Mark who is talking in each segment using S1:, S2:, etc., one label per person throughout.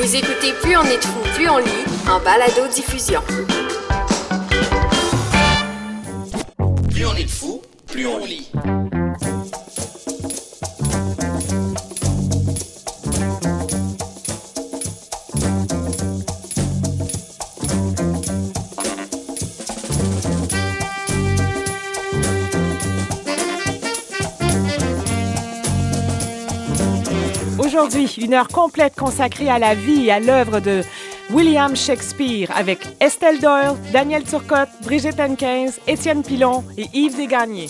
S1: Vous écoutez Plus on est de fou, plus on lit en balado-diffusion.
S2: Plus on est de fou, plus on lit.
S3: Aujourd'hui, une heure complète consacrée à la vie et à l'œuvre de William Shakespeare avec Estelle Doyle, Daniel Turcotte, Brigitte Henquin, Étienne Pilon et Yves Desgagnés.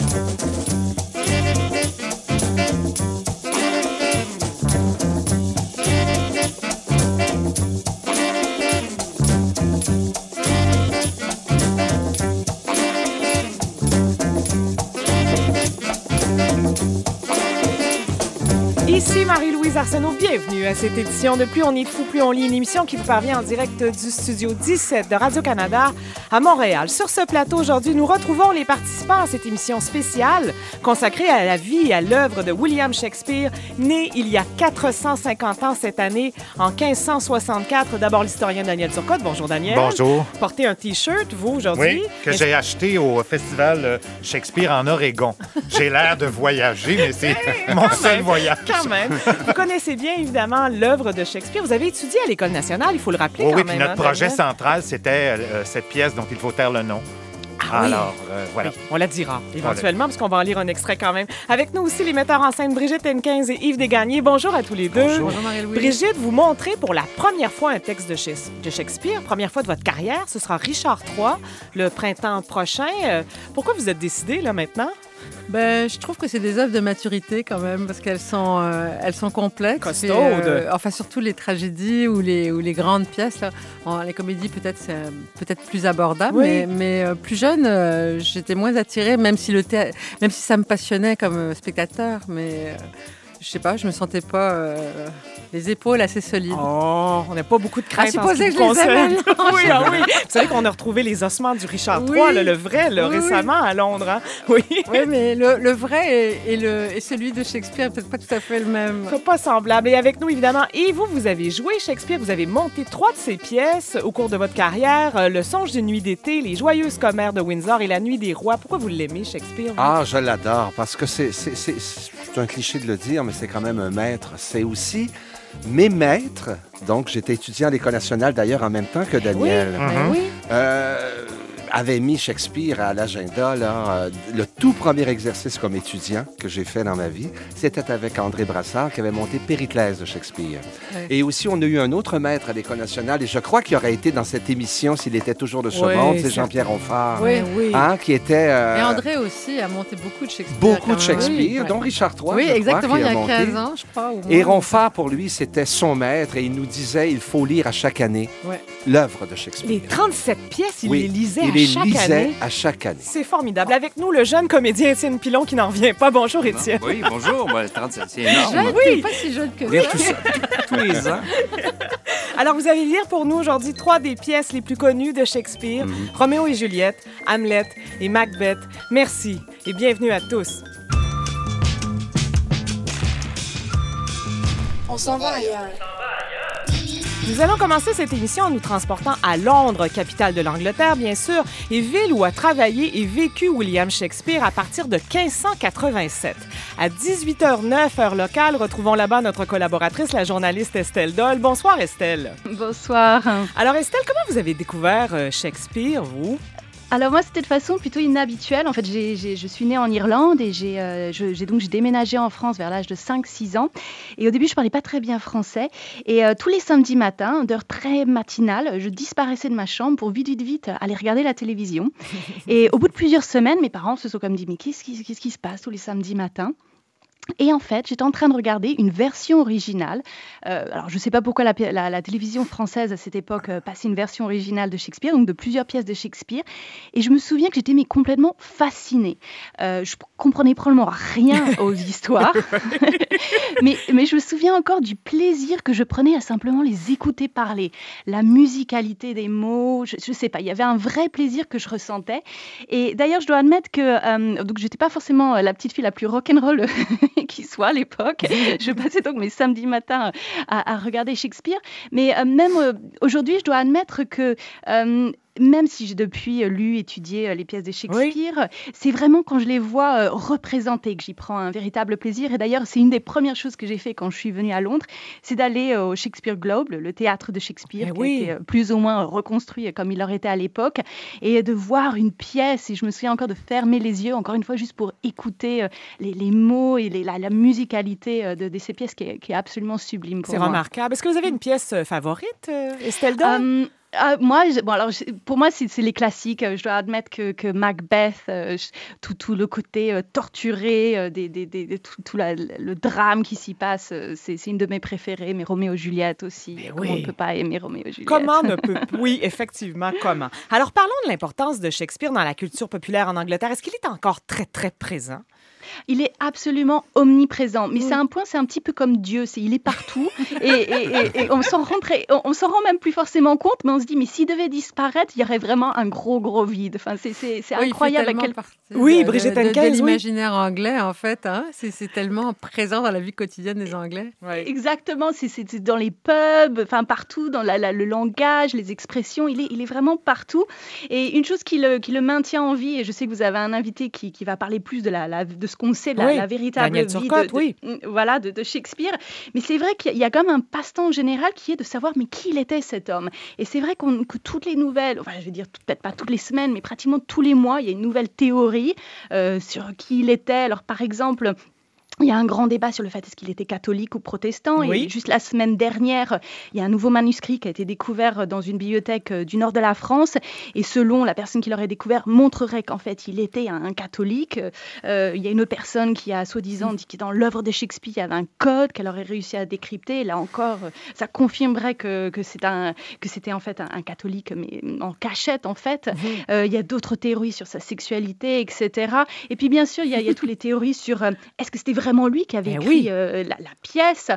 S3: Ici Marie-Louise Arsenault, bienvenue à cette édition de Plus on est de fou, plus on lit, une émission qui vous parvient en direct du studio 17 de Radio-Canada à Montréal. Sur ce plateau aujourd'hui, nous retrouvons les participants à cette émission spéciale consacrée à la vie et à l'œuvre de William Shakespeare, né il y a 450 ans cette année, en 1564. D'abord l'historien Daniel Turcotte. Bonjour Daniel.
S4: Bonjour.
S3: Portez un T-shirt, vous, aujourd'hui.
S4: Oui, que j'ai acheté au festival Shakespeare en Oregon. J'ai l'air de voyager, mais c'est mon seul voyage.
S3: Quand même. Vous connaissez bien, évidemment, l'œuvre de Shakespeare. Vous avez étudié à l'École nationale, il faut le rappeler quand
S4: oui,
S3: même.
S4: Puis notre projet central, c'était cette pièce dont il faut taire le nom.
S3: Ah,
S4: alors, voilà.
S3: Oui, on la dira éventuellement, parce qu'on va en lire un extrait quand même. Avec nous aussi les metteurs en scène Brigitte Henquin et Yves Desgagnés. Bonjour à tous les deux.
S4: Bonjour.
S5: Bonjour Marie-Louise.
S3: Brigitte, vous montrez pour la première fois un texte de Shakespeare, première fois de votre carrière. Ce sera Richard III, le printemps prochain. Pourquoi vous êtes décidée, là, maintenant?
S5: Ben, je trouve que c'est des œuvres de maturité quand même, parce qu'elles sont complexes.
S3: Costaudes.
S5: Enfin, surtout les tragédies ou les grandes pièces. Là. Les comédies, peut-être, c'est peut-être plus abordable,
S3: Oui.
S5: mais plus jeune, j'étais moins attirée, même si ça me passionnait comme spectateur, mais... je sais pas, je me sentais pas les épaules assez solides.
S3: Oh, on n'a pas beaucoup de crainte en ce
S5: supposé
S3: qui
S5: que
S3: vous
S5: je les aimais,
S3: concerne. Oui, ah oui. Vous savez qu'on a retrouvé les ossements du Richard III,
S5: Oui.
S3: là, le vrai, là,
S5: Oui,
S3: récemment à Londres. Hein? Oui.
S5: Oui, mais le vrai et celui de Shakespeare, peut-être pas tout à fait le même.
S3: C'est pas semblable. Et avec nous, évidemment, et vous avez joué Shakespeare, vous avez monté 3 de ses pièces au cours de votre carrière, Le Songe d'une nuit d'été, Les Joyeuses commères de Windsor et La Nuit des rois. Pourquoi vous l'aimez, Shakespeare? Vous?
S6: Ah, je l'adore, parce que c'est un cliché de le dire, mais c'est quand même un maître. C'est aussi mes maîtres. Donc, j'étais étudiant à l'École nationale, d'ailleurs, en même temps que Daniel.
S3: Oui.
S6: Avait mis Shakespeare à l'agenda. Le tout premier exercice comme étudiant que j'ai fait dans ma vie, c'était avec André Brassard qui avait monté Périclès de Shakespeare.
S5: Ouais.
S6: Et aussi, on a eu un autre maître à l'École nationale, et je crois qu'il aurait été dans cette émission s'il était toujours de ce
S3: Oui,
S6: monde, c'est
S3: certain.
S6: Jean-Pierre Onfart,
S5: Oui.
S3: Oui.
S6: hein, qui était...
S5: Et André aussi a monté beaucoup de Shakespeare.
S6: beaucoup
S5: quand
S6: de
S5: même.
S6: Shakespeare,
S5: Oui.
S6: dont Richard III,
S5: Oui,
S6: je
S5: exactement,
S6: crois,
S5: il y a
S6: monté.
S5: 15 ans, je crois. Au moins.
S6: Et Ronfart, pour lui, c'était son maître, et il nous disait il faut lire à chaque année
S5: Ouais.
S6: l'œuvre de Shakespeare.
S3: Les 37 pièces, il
S6: Oui,
S3: les lisait
S6: il
S3: à
S6: les
S3: chaque
S6: lisait
S3: année.
S6: à chaque année.
S3: C'est formidable. Avec nous, le jeune comédien Étienne Pilon qui n'en revient pas. Bonjour, Étienne.
S7: Oui, bonjour. Moi, 37, c'est énorme.
S5: Jeune,
S3: Oui.
S5: pas si jeune que ça.
S7: Lire tout ça tous les ans.
S3: Alors, vous allez lire pour nous aujourd'hui 3 des pièces les plus connues de Shakespeare, Roméo et Juliette, Hamlet et Macbeth. Merci et bienvenue à tous.
S1: On s'en va ailleurs.
S3: Nous allons commencer cette émission en nous transportant à Londres, capitale de l'Angleterre, bien sûr, et ville où a travaillé et vécu William Shakespeare à partir de 1587. À 18h09, heure locale, retrouvons là-bas notre collaboratrice, la journaliste Estelle Doyle. Bonsoir, Estelle.
S8: Bonsoir.
S3: Alors, Estelle, comment vous avez découvert Shakespeare, vous?
S8: Alors moi, c'était de façon plutôt inhabituelle. En fait, je suis née en Irlande et j'ai déménagé en France vers l'âge de 5-6 ans. Et au début, je parlais pas très bien français. Et tous les samedis matins, d'heure très matinale, je disparaissais de ma chambre pour vite aller regarder la télévision. Et au bout de plusieurs semaines, mes parents se sont comme dit, mais qu'est-ce qui se passe tous les samedis matins ? Et en fait, j'étais en train de regarder une version originale. Alors, je ne sais pas pourquoi la télévision française, à cette époque, passait une version originale de Shakespeare, donc de plusieurs pièces de Shakespeare. Et je me souviens que j'étais complètement fascinée. Je comprenais probablement rien aux histoires. mais je me souviens encore du plaisir que je prenais à simplement les écouter parler. La musicalité des mots, je ne sais pas, il y avait un vrai plaisir que je ressentais. Et d'ailleurs, je dois admettre que donc j'étais pas forcément la petite fille la plus rock'n'roll qui soit à l'époque. Je passais donc mes samedis matins à regarder Shakespeare. Mais même aujourd'hui, je dois admettre que même si j'ai depuis étudié les pièces de Shakespeare, c'est vraiment quand je les vois représentées que j'y prends un véritable plaisir. Et d'ailleurs, c'est une des premières choses que j'ai fait quand je suis venue à Londres, c'est d'aller au Shakespeare Globe, le théâtre de Shakespeare, qui a été plus ou moins reconstruit comme il aurait été à l'époque, et de voir une pièce. Et je me souviens encore de fermer les yeux, encore une fois, juste pour écouter les mots et la musicalité de ces pièces qui est absolument sublime pour moi.
S3: C'est remarquable. Est-ce que vous avez une pièce favorite, Estelle Dahl?
S8: Pour moi, c'est les classiques. Je dois admettre que Macbeth, tout le côté torturé, tout le drame qui s'y passe, c'est une de mes préférées. Mais Roméo et Juliette aussi. Comment on ne peut pas aimer Roméo et Juliette?
S3: Comment ne peut... Oui, effectivement, comment? Alors, parlons de l'importance de Shakespeare dans la culture populaire en Angleterre. Est-ce qu'il est encore très, très présent?
S8: Il est absolument omniprésent, mais c'est un petit peu comme Dieu, il est partout et on s'en rend même plus forcément compte, mais on se dit, mais s'il devait disparaître, il y aurait vraiment un gros vide. Enfin, c'est incroyable.
S3: Bridget Henkels,
S5: de l'imaginaire anglais, en fait. Hein? C'est tellement présent dans la vie quotidienne des Anglais.
S8: Exactement, c'est dans les pubs, enfin partout, dans le langage, les expressions, il est vraiment partout. Et une chose qui le maintient en vie, et je sais que vous avez un invité qui va parler plus de ce qu'on sait, la véritable
S3: Daniel
S8: vie
S3: Turcotte,
S8: de Shakespeare. Mais c'est vrai qu'il y a quand même un passe-temps général qui est de savoir mais qui il était cet homme. Et c'est vrai que toutes les nouvelles, enfin je veux dire peut-être pas toutes les semaines, mais pratiquement tous les mois, il y a une nouvelle théorie sur qui il était. Alors par exemple, il y a un grand débat sur le fait est-ce qu'il était catholique ou protestant. Et juste la semaine dernière, il y a un nouveau manuscrit qui a été découvert dans une bibliothèque du nord de la France. Et selon la personne qui l'aurait découvert, montrerait qu'en fait, il était un catholique. Il y a une autre personne qui a soi-disant dit que dans l'œuvre de Shakespeare, il y avait un code qu'elle aurait réussi à décrypter. Et là encore, ça confirmerait que c'était en fait un catholique, mais en cachette en fait. Il y a d'autres théories sur sa sexualité, etc. Et puis bien sûr, il y a toutes les théories sur est-ce que c'était vraiment lui qui avait écrit la pièce.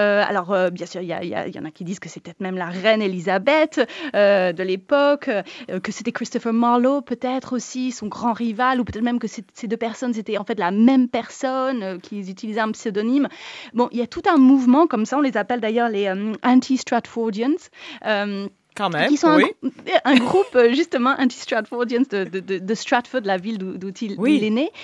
S8: Bien sûr, il y en a qui disent que c'est peut-être même la reine Elisabeth de l'époque, que c'était Christopher Marlowe peut-être aussi, son grand rival, ou peut-être même que ces deux personnes, c'était en fait la même personne, qu'ils utilisaient un pseudonyme. Bon, il y a tout un mouvement comme ça, on les appelle d'ailleurs les anti-Stratfordians.
S3: Quand même,
S8: qui sont un groupe justement anti-Stratfordians de Stratford, la ville d'où il est né.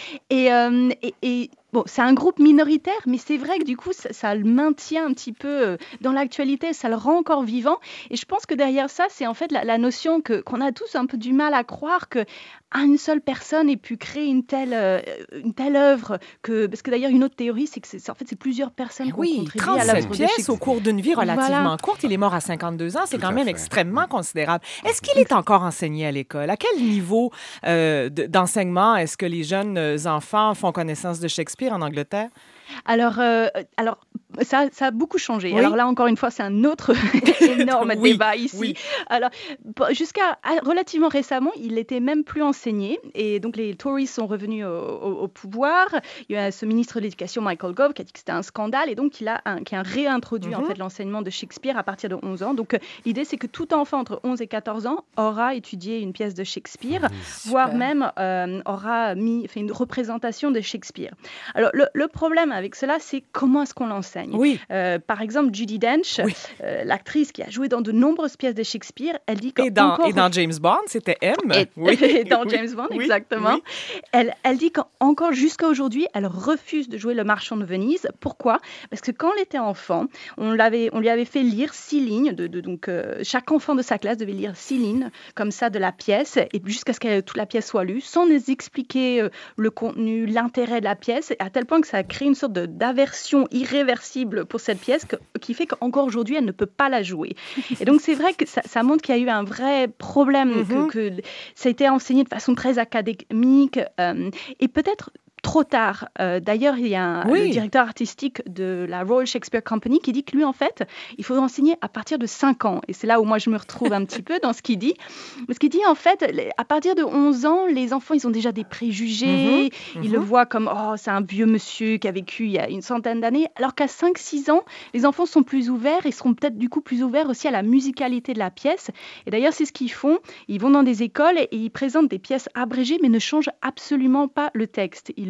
S8: Et bon, c'est un groupe minoritaire, mais c'est vrai que du coup, ça le maintient un petit peu dans l'actualité, ça le rend encore vivant. Et je pense que derrière ça, c'est en fait la notion qu'on a tous un peu du mal à croire qu'une seule personne ait pu créer une telle œuvre. Parce que d'ailleurs, une autre théorie, c'est que c'est plusieurs personnes qui ont contribué à l'œuvre de Shakespeare.
S3: 37 pièces au cours d'une vie relativement courte. Il est mort à 52 ans. C'est quand même extrêmement considérable. Est-ce qu'il est encore enseigné à l'école? À quel niveau d'enseignement est-ce que les jeunes enfants font connaissance de Shakespeare en Angleterre?
S8: Alors, ça a beaucoup changé. Alors là, encore une fois, c'est un autre énorme débat ici. Alors, jusqu'à relativement récemment, il n'était même plus enseigné. Et donc, les Tories sont revenus au pouvoir. Il y a ce ministre de l'Éducation, Michael Gove, qui a dit que c'était un scandale. Et donc, qui a réintroduit en fait, l'enseignement de Shakespeare à partir de 11 ans. Donc, l'idée, c'est que tout enfant entre 11 et 14 ans aura étudié une pièce de Shakespeare, voire même aura fait une représentation de Shakespeare. Alors, le problème avec cela, c'est comment est-ce qu'on l'enseigne. Par exemple, Judi Dench, l'actrice qui a joué dans de nombreuses pièces de Shakespeare, elle dit
S3: et dans James Bond, c'était M.
S8: Et dans James Bond, exactement. Elle dit qu'encore jusqu'à aujourd'hui, elle refuse de jouer Le Marchand de Venise. Pourquoi? Parce que quand elle était enfant, on lui avait fait lire 6 lignes. Donc, chaque enfant de sa classe devait lire 6 lignes comme ça de la pièce, et jusqu'à ce que toute la pièce soit lue, sans nous expliquer le contenu, l'intérêt de la pièce, à tel point que ça a créé une sorte d'aversion irréversible pour cette pièce qui fait qu'encore aujourd'hui, elle ne peut pas la jouer. Et donc, c'est vrai que ça montre qu'il y a eu un vrai problème, que ça a été enseigné de façon très académique et peut-être trop tard. D'ailleurs, il y a le directeur artistique de la Royal Shakespeare Company qui dit que lui, en fait, il faut enseigner à partir de 5 ans. Et c'est là où moi, je me retrouve un petit peu dans ce qu'il dit. Parce qu'il dit, en fait, à partir de 11 ans, les enfants, ils ont déjà des préjugés. Ils le voient comme, oh, c'est un vieux monsieur qui a vécu il y a une centaine d'années. Alors qu'à 5-6 ans, les enfants sont plus ouverts et seront peut-être du coup plus ouverts aussi à la musicalité de la pièce. Et d'ailleurs, c'est ce qu'ils font. Ils vont dans des écoles et ils présentent des pièces abrégées, mais ne changent absolument pas le texte. Ils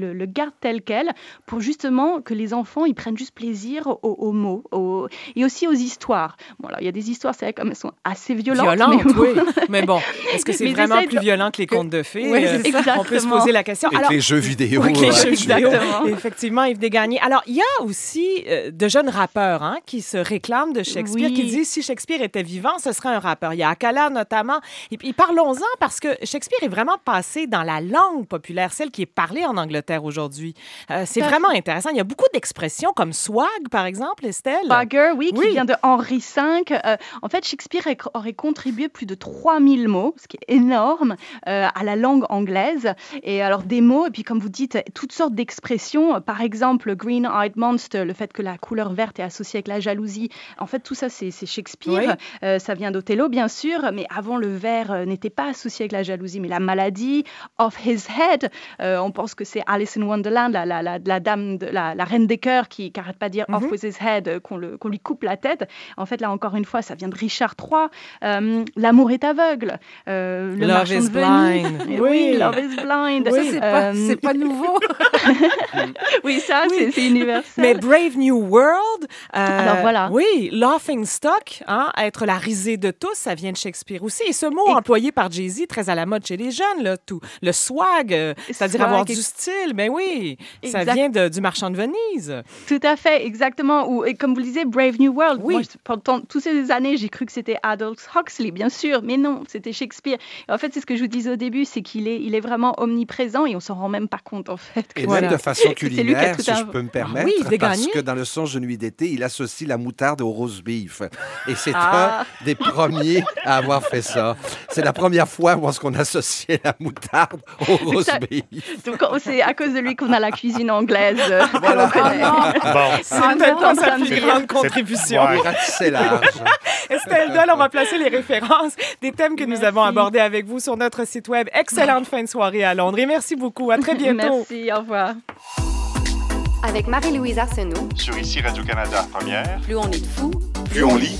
S8: le garde tel quel pour justement que les enfants ils prennent juste plaisir aux mots et aussi aux histoires. Bon, alors il y a des histoires, c'est vrai, comme elles sont assez violentes.
S3: Oui. Mais bon, est-ce que c'est vraiment plus violent que les contes de fées?
S8: Oui, exactement.
S3: On peut se poser la question.
S6: Et les jeux vidéo.
S3: Oui, les jeux vidéo.
S8: Exactement.
S3: Effectivement, Yves Desgagnés. Alors, il y a aussi de jeunes rappeurs qui se réclament de Shakespeare, qui disent si Shakespeare était vivant, ce serait un rappeur. Il y a Akala notamment. Et puis, parlons-en parce que Shakespeare est vraiment passé dans la langue populaire, celle qui est parlée en Angleterre aujourd'hui. C'est vraiment intéressant. Il y a beaucoup d'expressions comme swag, par exemple, Estelle.
S8: Swagger, oui, qui vient de Henri V. En fait, Shakespeare aurait contribué plus de 3000 mots, ce qui est énorme, à la langue anglaise. Et alors, des mots, et puis comme vous dites, toutes sortes d'expressions. Par exemple, Green-Eyed Monster, le fait que la couleur verte est associée avec la jalousie. En fait, tout ça, c'est Shakespeare. Oui. Ça vient d'Othello, bien sûr, mais avant, le vert n'était pas associé avec la jalousie, mais la maladie. Off his head, on pense que c'est Alice in Wonderland, la dame, la reine des cœurs qui n'arrête pas de dire off with his head, qu'on lui coupe la tête. En fait, là, encore une fois, ça vient de Richard III. L'amour est aveugle.
S3: Love is blind.
S8: Oui, Love is blind.
S5: Oui, c'est pas nouveau.
S8: Oui, ça, c'est universel.
S3: Mais Brave New World,
S8: alors voilà.
S3: Oui, Laughing Stock, être la risée de tous, ça vient de Shakespeare aussi. Et ce mot employé par Jay-Z, très à la mode chez les jeunes, là, tout, le swag, c'est-à-dire avoir du style, mais oui, ça vient du Marchand de Venise.
S8: Tout à fait, exactement. Et comme vous le disiez, Brave New World. Oui. Moi, pendant toutes ces années, j'ai cru que c'était Aldous Huxley, bien sûr, mais non, c'était Shakespeare. Et en fait, c'est ce que je vous disais au début, c'est qu'il est vraiment omniprésent et on s'en rend même pas compte, en fait.
S6: Et même de façon culinaire, si je peux me permettre, parce que dans Le Songe de nuit d'été, il associe la moutarde au roast beef. Et c'est un des premiers à avoir fait ça. C'est la première fois où on associait la moutarde au roast beef.
S8: Donc, c'est à cause de lui qu'on a la cuisine anglaise.
S6: Voilà.
S3: C'est peut-être sa plus grande contribution.
S6: C'est large.
S3: Estelle Doll, on va placer les références des thèmes que nous avons abordés avec vous sur notre site web. Excellente fin de soirée à Londres et merci beaucoup. À très bientôt.
S8: Merci, au revoir.
S1: Avec Marie-Louise Arsenault.
S9: Sur Ici Radio-Canada Première.
S1: Plus on est de fous,
S9: Plus on lit.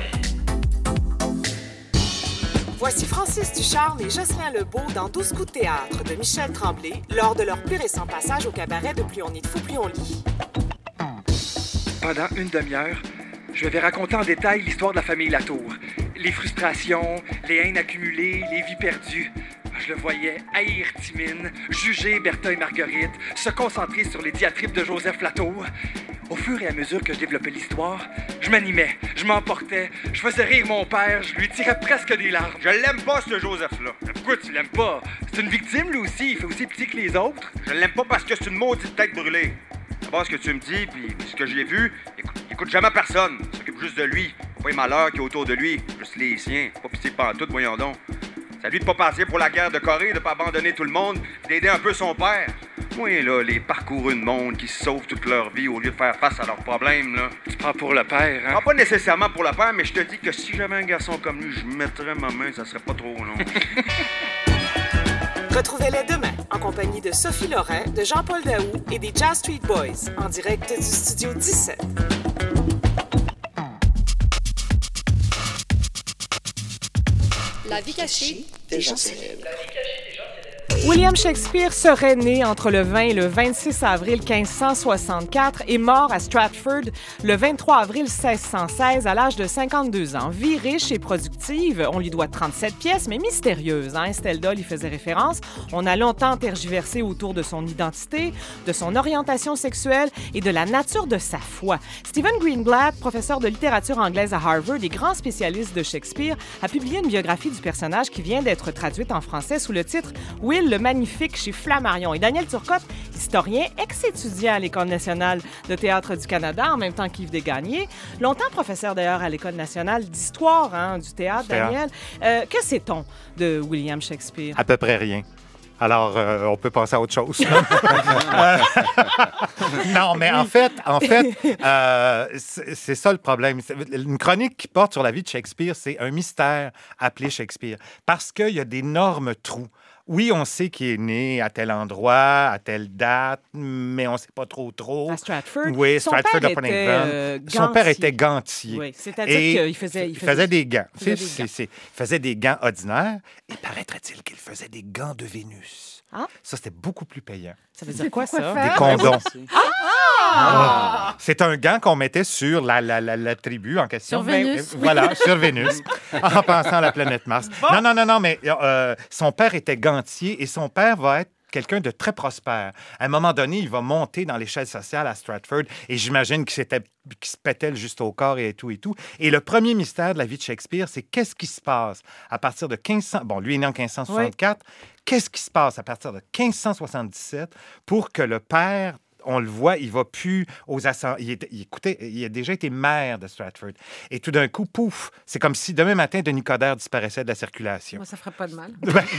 S3: Voici Francis Ducharme et Jocelyn Lebeau dans 12 coups de théâtre de Michel Tremblay lors de leur plus récent passage au cabaret de Plus on est de fou, plus on lit.
S10: Pendant une demi-heure, je vais raconter en détail l'histoire de la famille Latour. Les frustrations, les haines accumulées, les vies perdues. Je le voyais haïr Timine, juger Bertha et Marguerite, se concentrer sur les diatribes de Joseph Latour. Au fur et à mesure que je développais l'histoire, je m'animais, je m'emportais, je faisais rire mon père, je lui tirais presque des larmes.
S9: Je l'aime pas, ce Joseph-là.
S10: Pourquoi tu l'aimes pas? C'est une victime, lui aussi, il fait aussi petit que les autres.
S9: Je l'aime pas parce que c'est une maudite tête brûlée. D'abord, ce que tu me dis, puis ce que j'ai vu, il écoute jamais personne. Il s'occupe juste de lui. Pas les malheurs qui est autour de lui, juste les siens. Pas pitié pantoute, voyons donc. C'est à lui de pas passer pour la guerre de Corée, de pas abandonner tout le monde, d'aider un peu son père. Oui, là, les parcourus de monde qui se sauvent toute leur vie au lieu de faire face à leurs problèmes, là.
S10: Tu prends pour le père, hein?
S9: Pas nécessairement pour le père, mais je te dis que si j'avais un garçon comme lui, je mettrais ma main, ça serait pas trop long.
S3: Retrouvez-les demain en compagnie de Sophie Loret, de Jean-Paul Daou et des Jazz Street Boys en direct du Studio 17.
S1: La vie cachée des gens célèbres.
S3: William Shakespeare serait né entre le 20 et le 26 avril 1564 et mort à Stratford le 23 avril 1616 à l'âge de 52 ans. Vie riche et productive, on lui doit 37 pièces, mais mystérieuse. Estelle Doll y faisait référence. On a longtemps tergiversé autour de son identité, de son orientation sexuelle et de la nature de sa foi. Stephen Greenblatt, professeur de littérature anglaise à Harvard et grand spécialiste de Shakespeare, a publié une biographie du personnage qui vient d'être traduite en français sous le titre « Will le Magnifique » chez Flammarion. Et Daniel Turcotte, historien, ex-étudiant à l'École nationale de théâtre du Canada, en même temps qu'Yves Desgagnés, longtemps professeur d'ailleurs à l'École nationale d'histoire du théâtre, Daniel. Que sait-on de William Shakespeare?
S4: À peu près rien. Alors, on peut passer à autre chose. Non, mais en fait, c'est ça le problème. Une chronique qui porte sur la vie de Shakespeare, c'est un mystère appelé Shakespeare, parce qu'il y a d'énormes trous. Oui, on sait qu'il est né à tel endroit, à telle date, mais on ne sait pas trop.
S3: À Stratford?
S4: Oui,
S3: Son
S4: Stratford
S3: père
S4: upon
S3: était,
S4: Avon. Son père était gantier.
S3: Oui, c'est-à-dire qu'il
S4: faisait des gants. Il faisait des gants ordinaires. Et paraîtrait-il qu'il faisait des gants de Vénus.
S3: Ah.
S4: Ça, c'était beaucoup plus payant.
S3: Ça veut dire quoi, ça?
S4: Des condoms. C'est un gant qu'on mettait sur la tribu en question.
S5: Sur Vénus.
S4: Voilà, sur Vénus, en pensant à la planète Mars. Bon. Non, mais son père était gantier et son père va être quelqu'un de très prospère. À un moment donné, il va monter dans l'échelle sociale à Stratford et j'imagine qu'il se pétait juste au corps et tout et tout. Et le premier mystère de la vie de Shakespeare, c'est qu'est-ce qui se passe à partir de 1500... Bon, lui est né en 1564. Oui. Qu'est-ce qui se passe à partir de 1577 pour que le père... On le voit, il va plus aux assemblées. Écoutez, il a déjà été maire de Stratford. Et tout d'un coup, pouf, c'est comme si demain matin, Denis Coderre disparaissait de la circulation.
S5: Moi, ça ferait pas de mal.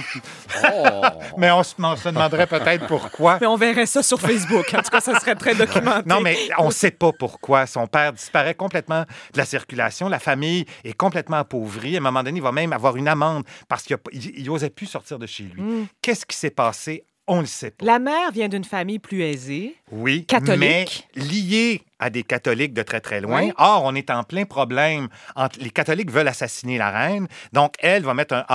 S4: Mais on se demanderait peut-être pourquoi.
S3: Mais on verrait ça sur Facebook. En tout cas, ça serait très documenté.
S4: Non, mais on ne sait pas pourquoi. Son père disparaît complètement de la circulation. La famille est complètement appauvrie. À un moment donné, il va même avoir une amende parce qu'il n'osait plus sortir de chez lui. Qu'est-ce qui s'est passé? On ne le sait pas.
S3: La mère vient d'une famille plus aisée.
S4: Oui,
S3: catholique.
S4: Mais liée à des catholiques de très, très loin. Oui. Or, on est en plein problème. Les catholiques veulent assassiner la reine. Donc, elle va mettre un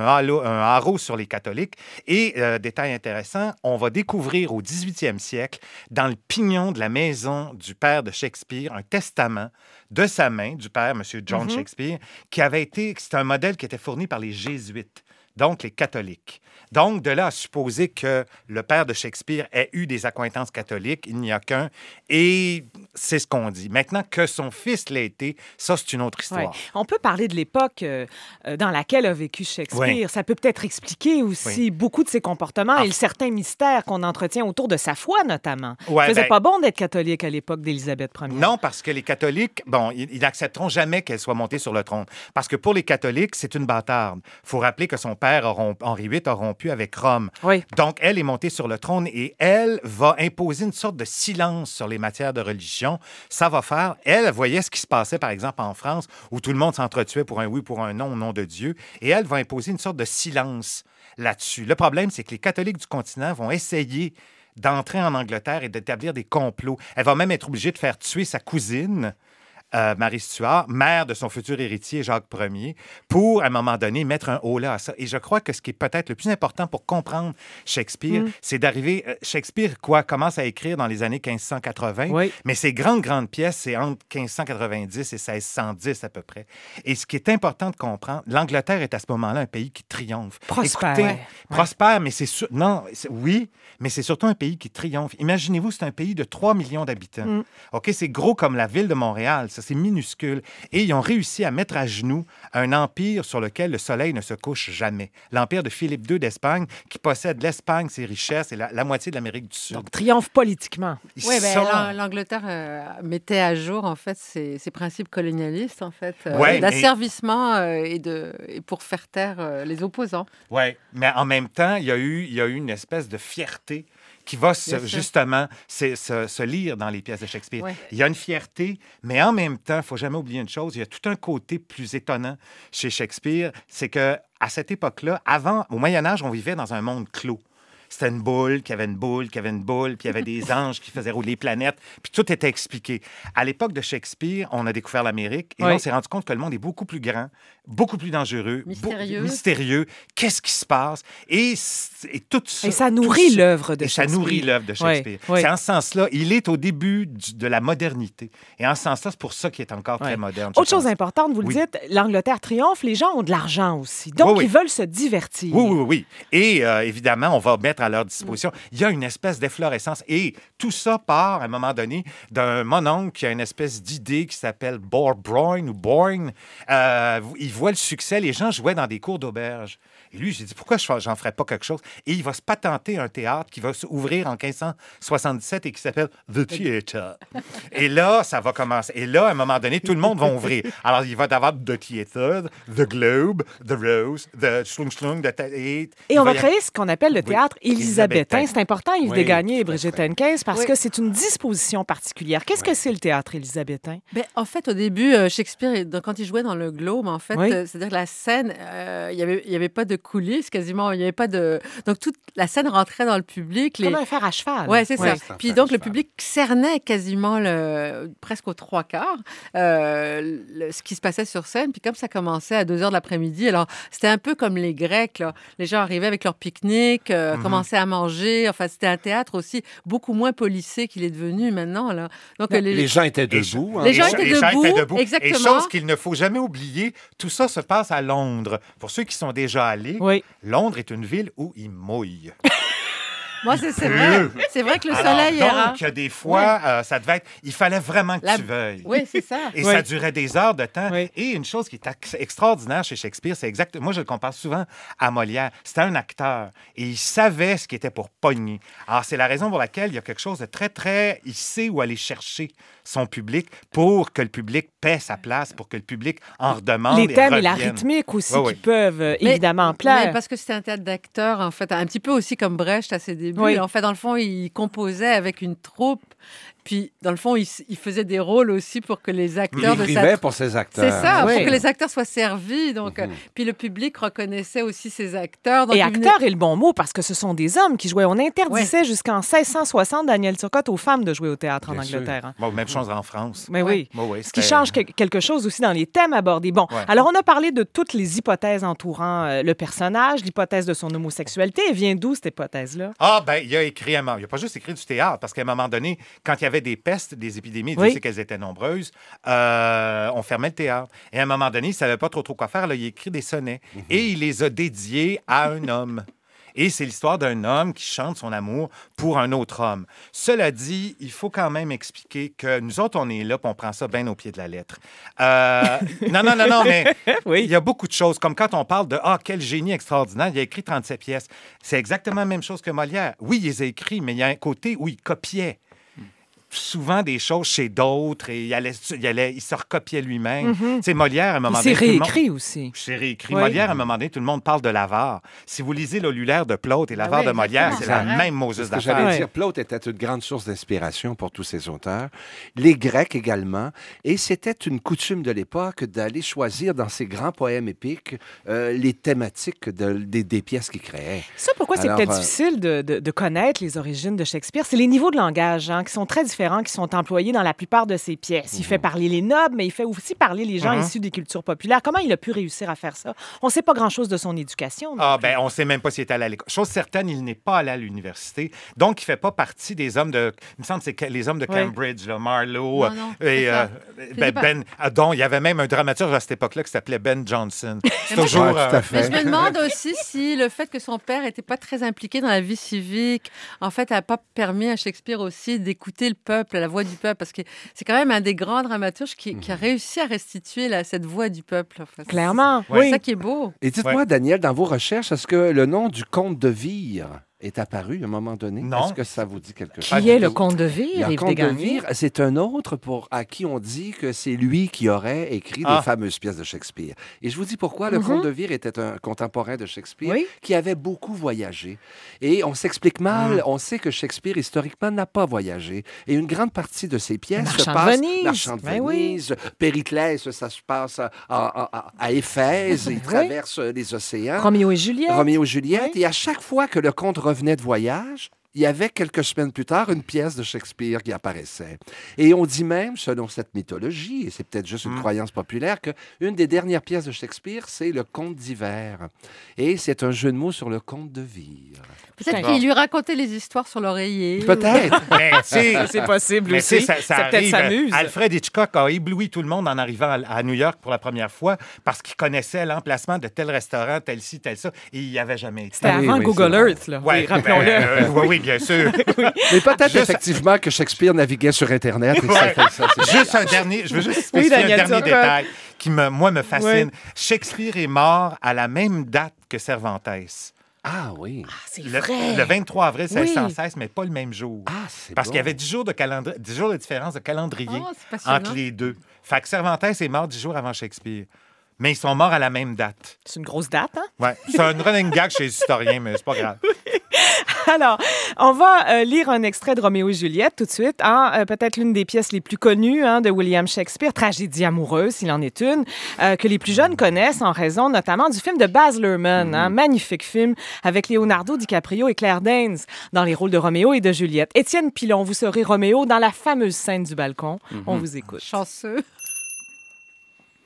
S4: haro sur les catholiques. Et, détail intéressant, on va découvrir au 18e siècle, dans le pignon de la maison du père de Shakespeare, un testament de sa main, du père, M. John Shakespeare, c'est un modèle qui était fourni par les Jésuites. Donc, les catholiques. Donc, de là à supposer que le père de Shakespeare ait eu des accointances catholiques, il n'y a qu'un. Et c'est ce qu'on dit. Maintenant, que son fils l'ait été, ça, c'est une autre histoire.
S3: Oui. On peut parler de l'époque dans laquelle a vécu Shakespeare. Oui. Ça peut peut-être expliquer aussi beaucoup de ses comportements et certains mystères qu'on entretient autour de sa foi, notamment. Ouais, il faisait pas bon d'être catholique à l'époque d'Élisabeth Ier.
S4: Non, parce que les catholiques, ils n'accepteront jamais qu'elle soit montée sur le trône. Parce que pour les catholiques, c'est une bâtarde. Il faut rappeler que son père, Henri VIII, a rompu avec Rome.
S3: Oui.
S4: Donc, elle est montée sur le trône et elle va imposer une sorte de silence sur les matières de religion. Ça va faire... Elle voyait ce qui se passait, par exemple, en France, où tout le monde s'entretuait pour un oui, pour un non, au nom de Dieu. Et elle va imposer une sorte de silence là-dessus. Le problème, c'est que les catholiques du continent vont essayer d'entrer en Angleterre et d'établir des complots. Elle va même être obligée de faire tuer sa cousine, Marie Stuart, mère de son futur héritier Jacques Ier, pour, à un moment donné, mettre un holà à ça. Et je crois que ce qui est peut-être le plus important pour comprendre Shakespeare, c'est d'arriver... Shakespeare, commence à écrire dans les années 1580, mais ses grandes pièces, c'est entre 1590 et 1610 à peu près. Et ce qui est important de comprendre, l'Angleterre est à ce moment-là un pays qui triomphe.
S3: Prospère.
S4: Écoutez, prospère, mais c'est... Oui, mais c'est surtout un pays qui triomphe. Imaginez-vous, c'est un pays de 3 millions d'habitants. OK, c'est gros comme la ville de Montréal, ça. C'est minuscule. Et ils ont réussi à mettre à genoux un empire sur lequel le soleil ne se couche jamais. L'empire de Philippe II d'Espagne, qui possède l'Espagne, ses richesses et la moitié de l'Amérique du Sud.
S3: Donc, triomphe politiquement.
S5: Oui, l'Angleterre mettait à jour, en fait, ses principes colonialistes, en fait, d'asservissement et pour faire taire les opposants.
S4: Oui, mais en même temps, il y a eu une espèce de fierté qui va justement se lire dans les pièces de Shakespeare. Ouais. Il y a une fierté, mais en même temps, il ne faut jamais oublier une chose, il y a tout un côté plus étonnant chez Shakespeare, c'est qu'à cette époque-là, au Moyen Âge, on vivait dans un monde clos. C'était une boule, qui avait une boule, qui avait une boule, puis il y avait des anges qui faisaient rouler les planètes, puis tout était expliqué. À l'époque de Shakespeare, on a découvert l'Amérique, et là, on s'est rendu compte que le monde est beaucoup plus grand, beaucoup plus dangereux, mystérieux. Qu'est-ce qui se passe? Et tout ça...
S3: Et ça nourrit l'œuvre de Shakespeare.
S4: Ça nourrit l'œuvre de Shakespeare. Oui. C'est en ce sens-là, il est au début de la modernité. Et en ce sens-là, c'est pour ça qu'il est encore très moderne.
S3: Autre chose importante, vous le dites, l'Angleterre triomphe, les gens ont de l'argent aussi. Donc, ils veulent se divertir.
S4: Oui. Et évidemment, on va mettre à leur disposition. Il y a une espèce d'efflorescence. Et tout ça part, à un moment donné, d'un mononcle qui a une espèce d'idée qui s'appelle Bourne. Il voit le succès. Les gens jouaient dans des cours d'auberge. Et lui, j'ai dit, pourquoi j'en ferais pas quelque chose? Et il va se patenter un théâtre qui va s'ouvrir en 1577 et qui s'appelle The Theatre. Et là, ça va commencer. Et là, à un moment donné, tout le monde va ouvrir. Alors, il va y avoir The Theatre, The Globe, The Rose, The Schlung, Et
S3: on va créer ce qu'on appelle le théâtre élisabétain. C'est important, Yves Desgagnés et Brigitte Hennequin, parce que c'est une disposition particulière. Qu'est-ce que c'est le théâtre élisabétain?
S5: En fait, au début, Shakespeare, quand il jouait dans le Globe, en fait, c'est-à-dire que la scène, il n'y avait pas de coulisses quasiment, il n'y avait pas de... Donc, toute la scène rentrait dans le public.
S3: Comme un fer à cheval.
S5: Oui, c'est ça. Puis donc, le public cernait quasiment presque aux 3/4 ce qui se passait sur scène. Puis comme ça commençait à 2h de l'après-midi, alors c'était un peu comme les Grecs, là. Les gens arrivaient avec leur pique-nique, comme commençait à manger. Enfin, c'était un théâtre aussi beaucoup moins policé qu'il est devenu maintenant. Là. Donc,
S6: les gens étaient debout.
S5: Les gens étaient debout, exactement.
S4: Et chose qu'il ne faut jamais oublier, tout ça se passe à Londres. Pour ceux qui sont déjà allés, Londres est une ville où il mouille.
S5: Moi, c'est vrai. C'est vrai que le soleil est rare.
S4: Donc, des fois, ça devait être... Il fallait vraiment que tu veuilles.
S5: Oui, c'est ça.
S4: Et ça durait des heures de temps. Oui. Et une chose qui est extraordinaire chez Shakespeare, c'est exactement... Moi, je le compare souvent à Molière. C'était un acteur et il savait ce qui était pour pogner. Alors, c'est la raison pour laquelle il y a quelque chose de très, très... Il sait où aller chercher son public pour que le public paie sa place, pour que le public en redemande.
S3: Les thèmes et la rythmique aussi qui peuvent évidemment plaire.
S5: Mais parce que c'était un théâtre d'acteurs, en fait, un petit peu aussi comme Brecht à ses débuts. En fait, dans le fond, il composait avec une troupe. Puis, dans le fond, il faisait des rôles aussi pour que les acteurs...
S6: Il écrivait pour ses acteurs.
S5: C'est ça, pour que les acteurs soient servis. Donc, puis le public reconnaissait aussi ses acteurs. Donc,
S3: acteurs est le bon mot, parce que ce sont des hommes qui jouaient. On interdisait jusqu'en 1660, Daniel Turcotte, aux femmes de jouer au théâtre en Angleterre.
S4: Bon, même chose en France.
S3: Mais ce qui change quelque chose aussi dans les thèmes abordés. Bon, alors on a parlé de toutes les hypothèses entourant le personnage, l'hypothèse de son homosexualité. Elle vient d'où, cette hypothèse-là?
S4: Ah, ben il a pas juste écrit du théâtre, parce qu'à un moment donné, quand il y avait des pestes, des épidémies, Dieu sait qu'elles étaient nombreuses, on fermait le théâtre. Et à un moment donné, il ne savait pas trop quoi faire. Là, il a écrit des sonnets et il les a dédiés à un homme. Et c'est l'histoire d'un homme qui chante son amour pour un autre homme. Cela dit, il faut quand même expliquer que nous autres, on est là et on prend ça bien au pied de la lettre. Non, mais il y a beaucoup de choses. Comme quand on parle de « Ah, quel génie extraordinaire, il a écrit 37 pièces ». C'est exactement la même chose que Molière. Oui, il les a écrits, mais il y a un côté où il copiait souvent des choses chez d'autres et il se recopiait lui-même. Tu sais, Molière, à un moment donné...
S3: Il s'est réécrit aussi.
S4: C'est réécrit. Molière, à un moment donné, tout le monde parle de l'avare. Si vous lisez l'Olulaire de Plaute et l'avare de Molière, c'est la même Moses d'affaires.
S6: J'allais dire, Plaute était une grande source d'inspiration pour tous ses auteurs. Les Grecs également. Et c'était une coutume de l'époque d'aller choisir dans ses grands poèmes épiques les thématiques des pièces qu'il créait.
S3: Ça, pourquoi c'est peut-être difficile de connaître les origines de Shakespeare? C'est les niveaux de langage qui sont très différents, qui sont employés dans la plupart de ses pièces. Il fait parler les nobles, mais il fait aussi parler les gens issus des cultures populaires. Comment il a pu réussir à faire ça? On ne sait pas grand-chose de son éducation.
S4: On ne sait même pas s'il était allé à l'école. Chose certaine, il n'est pas allé à l'université. Donc, il ne fait pas partie des hommes de... Il me semble que c'est les hommes de Cambridge, là, Marlowe. Dont il y avait même un dramaturge à cette époque-là qui s'appelait Ben Jonson. C'est toujours...
S5: tout à fait. Mais je me demande aussi si le fait que son père n'était pas très impliqué dans la vie civique, en fait, n'a pas permis à Shakespeare aussi d'écouter le peuple, la voix du peuple, parce que c'est quand même un des grands dramaturges qui a réussi à restituer cette voix du peuple. En fait.
S3: Clairement.
S5: C'est ça qui est beau.
S6: Et dites-moi, Daniel, dans vos recherches, est-ce que le nom du comte de Vire est apparu à un moment donné?
S4: Non.
S6: Est-ce que ça vous dit quelque chose?
S3: Qui est le comte de Vire?
S6: Le comte de Vire, c'est un autre à qui on dit que c'est lui qui aurait écrit les fameuses pièces de Shakespeare. Et je vous dis pourquoi. Le comte de Vire était un contemporain de Shakespeare qui avait beaucoup voyagé. Et on s'explique mal. On sait que Shakespeare, historiquement, n'a pas voyagé. Et une grande partie de ses pièces se passe... Marchand de Venise. Périclès, ça se passe à Éphèse. Il traverse les océans.
S3: Roméo et Juliette.
S6: Et à chaque fois que le comte revenait de voyage, il y avait quelques semaines plus tard une pièce de Shakespeare qui apparaissait. Et on dit même, selon cette mythologie, et c'est peut-être juste une croyance populaire, qu'une des dernières pièces de Shakespeare, c'est le Conte d'hiver. Et c'est un jeu de mots sur le Conte de Vire.
S5: Peut-être qu'il lui racontait les histoires sur l'oreiller.
S6: Peut-être.
S3: C'est possible aussi.
S4: Ça
S3: peut-être s'amuse.
S4: Alfred Hitchcock a ébloui tout le monde en arrivant à New York pour la première fois parce qu'il connaissait l'emplacement de tel restaurant, tel ci, tel ça, et il n'y avait jamais été.
S3: C'était avant Google Earth, là.
S4: Oui, rappelons-le. Oui, bien sûr.
S6: Mais peut-être effectivement que Shakespeare naviguait sur Internet. Et
S4: juste un dernier, je veux juste spécifier un dernier détail qui, me fascine. Shakespeare est mort à la même date que Cervantes.
S6: Ah oui.
S3: C'est vrai.
S4: Le 23 avril 1616, mais pas le même jour. Parce qu'il y avait 10 jours de différence de calendrier entre les deux. Fait que Cervantes est mort 10 jours avant Shakespeare. Mais ils sont morts à la même date.
S3: C'est une grosse date, hein?
S4: Oui. C'est un running gag chez les historiens, mais c'est pas grave.
S3: Alors, on va lire un extrait de Roméo et Juliette tout de suite. Peut-être l'une des pièces les plus connues de William Shakespeare, tragédie amoureuse, s'il en est une, que les plus jeunes connaissent en raison notamment du film de Baz Luhrmann, magnifique film avec Leonardo DiCaprio et Claire Danes dans les rôles de Roméo et de Juliette. Étienne Pilon, vous serez Roméo dans la fameuse scène du balcon. On vous écoute.
S5: Chanceux.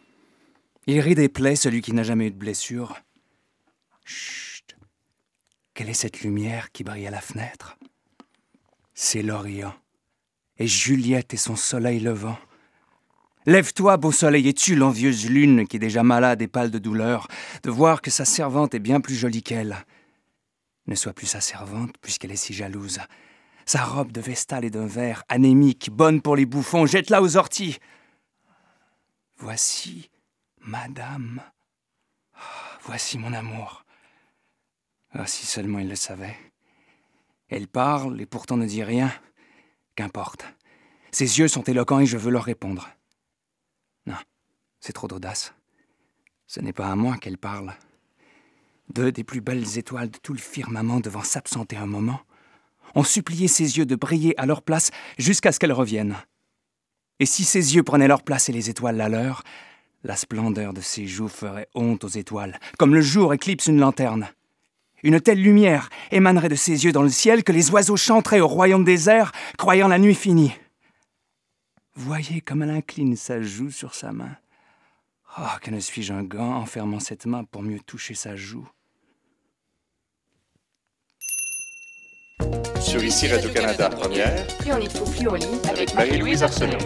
S7: Il rit des plaies, celui qui n'a jamais eu de blessure. Chut.
S11: Quelle est cette lumière qui brille à la fenêtre? C'est l'Orient, et Juliette et son soleil levant. Lève-toi, beau soleil, et tue l'envieuse lune qui est déjà malade et pâle de douleur, de voir que sa servante est bien plus jolie qu'elle. Ne sois plus sa servante, puisqu'elle est si jalouse. Sa robe de vestale est d'un vert anémique, bonne pour les bouffons, jette-la aux orties. Voici, madame, voici mon amour. Ah, si seulement il le savait. Elle parle et pourtant ne dit rien. Qu'importe. Ses yeux sont éloquents et je veux leur répondre. Non, c'est trop d'audace. Ce n'est pas à moi qu'elle parle. Deux des plus belles étoiles de tout le firmament devant s'absenter un moment, ont supplié ses yeux de briller à leur place jusqu'à ce qu'elle revienne. Et si ses yeux prenaient leur place et les étoiles la leur, la splendeur de ses joues ferait honte aux étoiles, comme le jour éclipse une lanterne. Une telle lumière émanerait de ses yeux dans le ciel que les oiseaux chanteraient au royaume des airs, croyant la nuit finie. Voyez comme elle incline sa joue sur sa main. Oh, que ne suis-je un gant en fermant cette main pour mieux toucher sa joue.
S2: Sur Ici Radio-Canada Première,
S1: Plus on est fou, plus on lit.
S2: avec Marie-Louise Arsenault.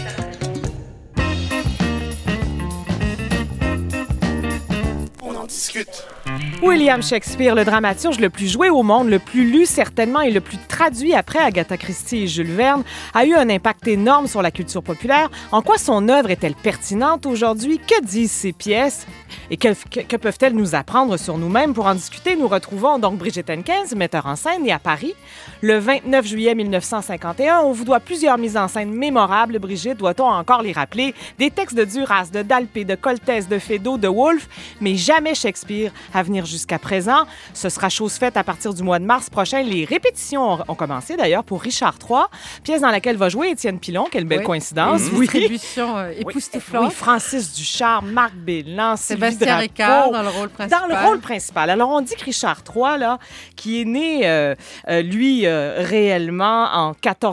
S2: On en discute.
S3: William Shakespeare, le dramaturge le plus joué au monde, le plus lu certainement et le plus traduit après Agatha Christie et Jules Verne, a eu un impact énorme sur la culture populaire. En quoi son œuvre est-elle pertinente aujourd'hui? Que disent ses pièces? Et que peuvent-elles nous apprendre sur nous-mêmes? Pour en discuter, nous retrouvons donc Brigitte Henkens, metteur en scène, née à Paris. Le 29 juillet 1951, on vous doit plusieurs mises en scène mémorables. Brigitte, doit-on encore les rappeler? Des textes de Duras, de Dalpé, de Coltès, de Feydeau, de Woolf, mais jamais Shakespeare à venir jusqu'à présent. Ce sera chose faite à partir du mois de mars prochain. Les répétitions ont commencé d'ailleurs pour Richard III, pièce dans laquelle va jouer Étienne Pilon. Quelle belle coïncidence.
S5: Une distribution époustouflante.
S3: Oui, Francis Ducharme, Marc Bélan,
S5: Sébastien Ricard dans le rôle principal.
S3: Dans le rôle principal. Alors, on dit que Richard III, là, qui est né, lui, réellement en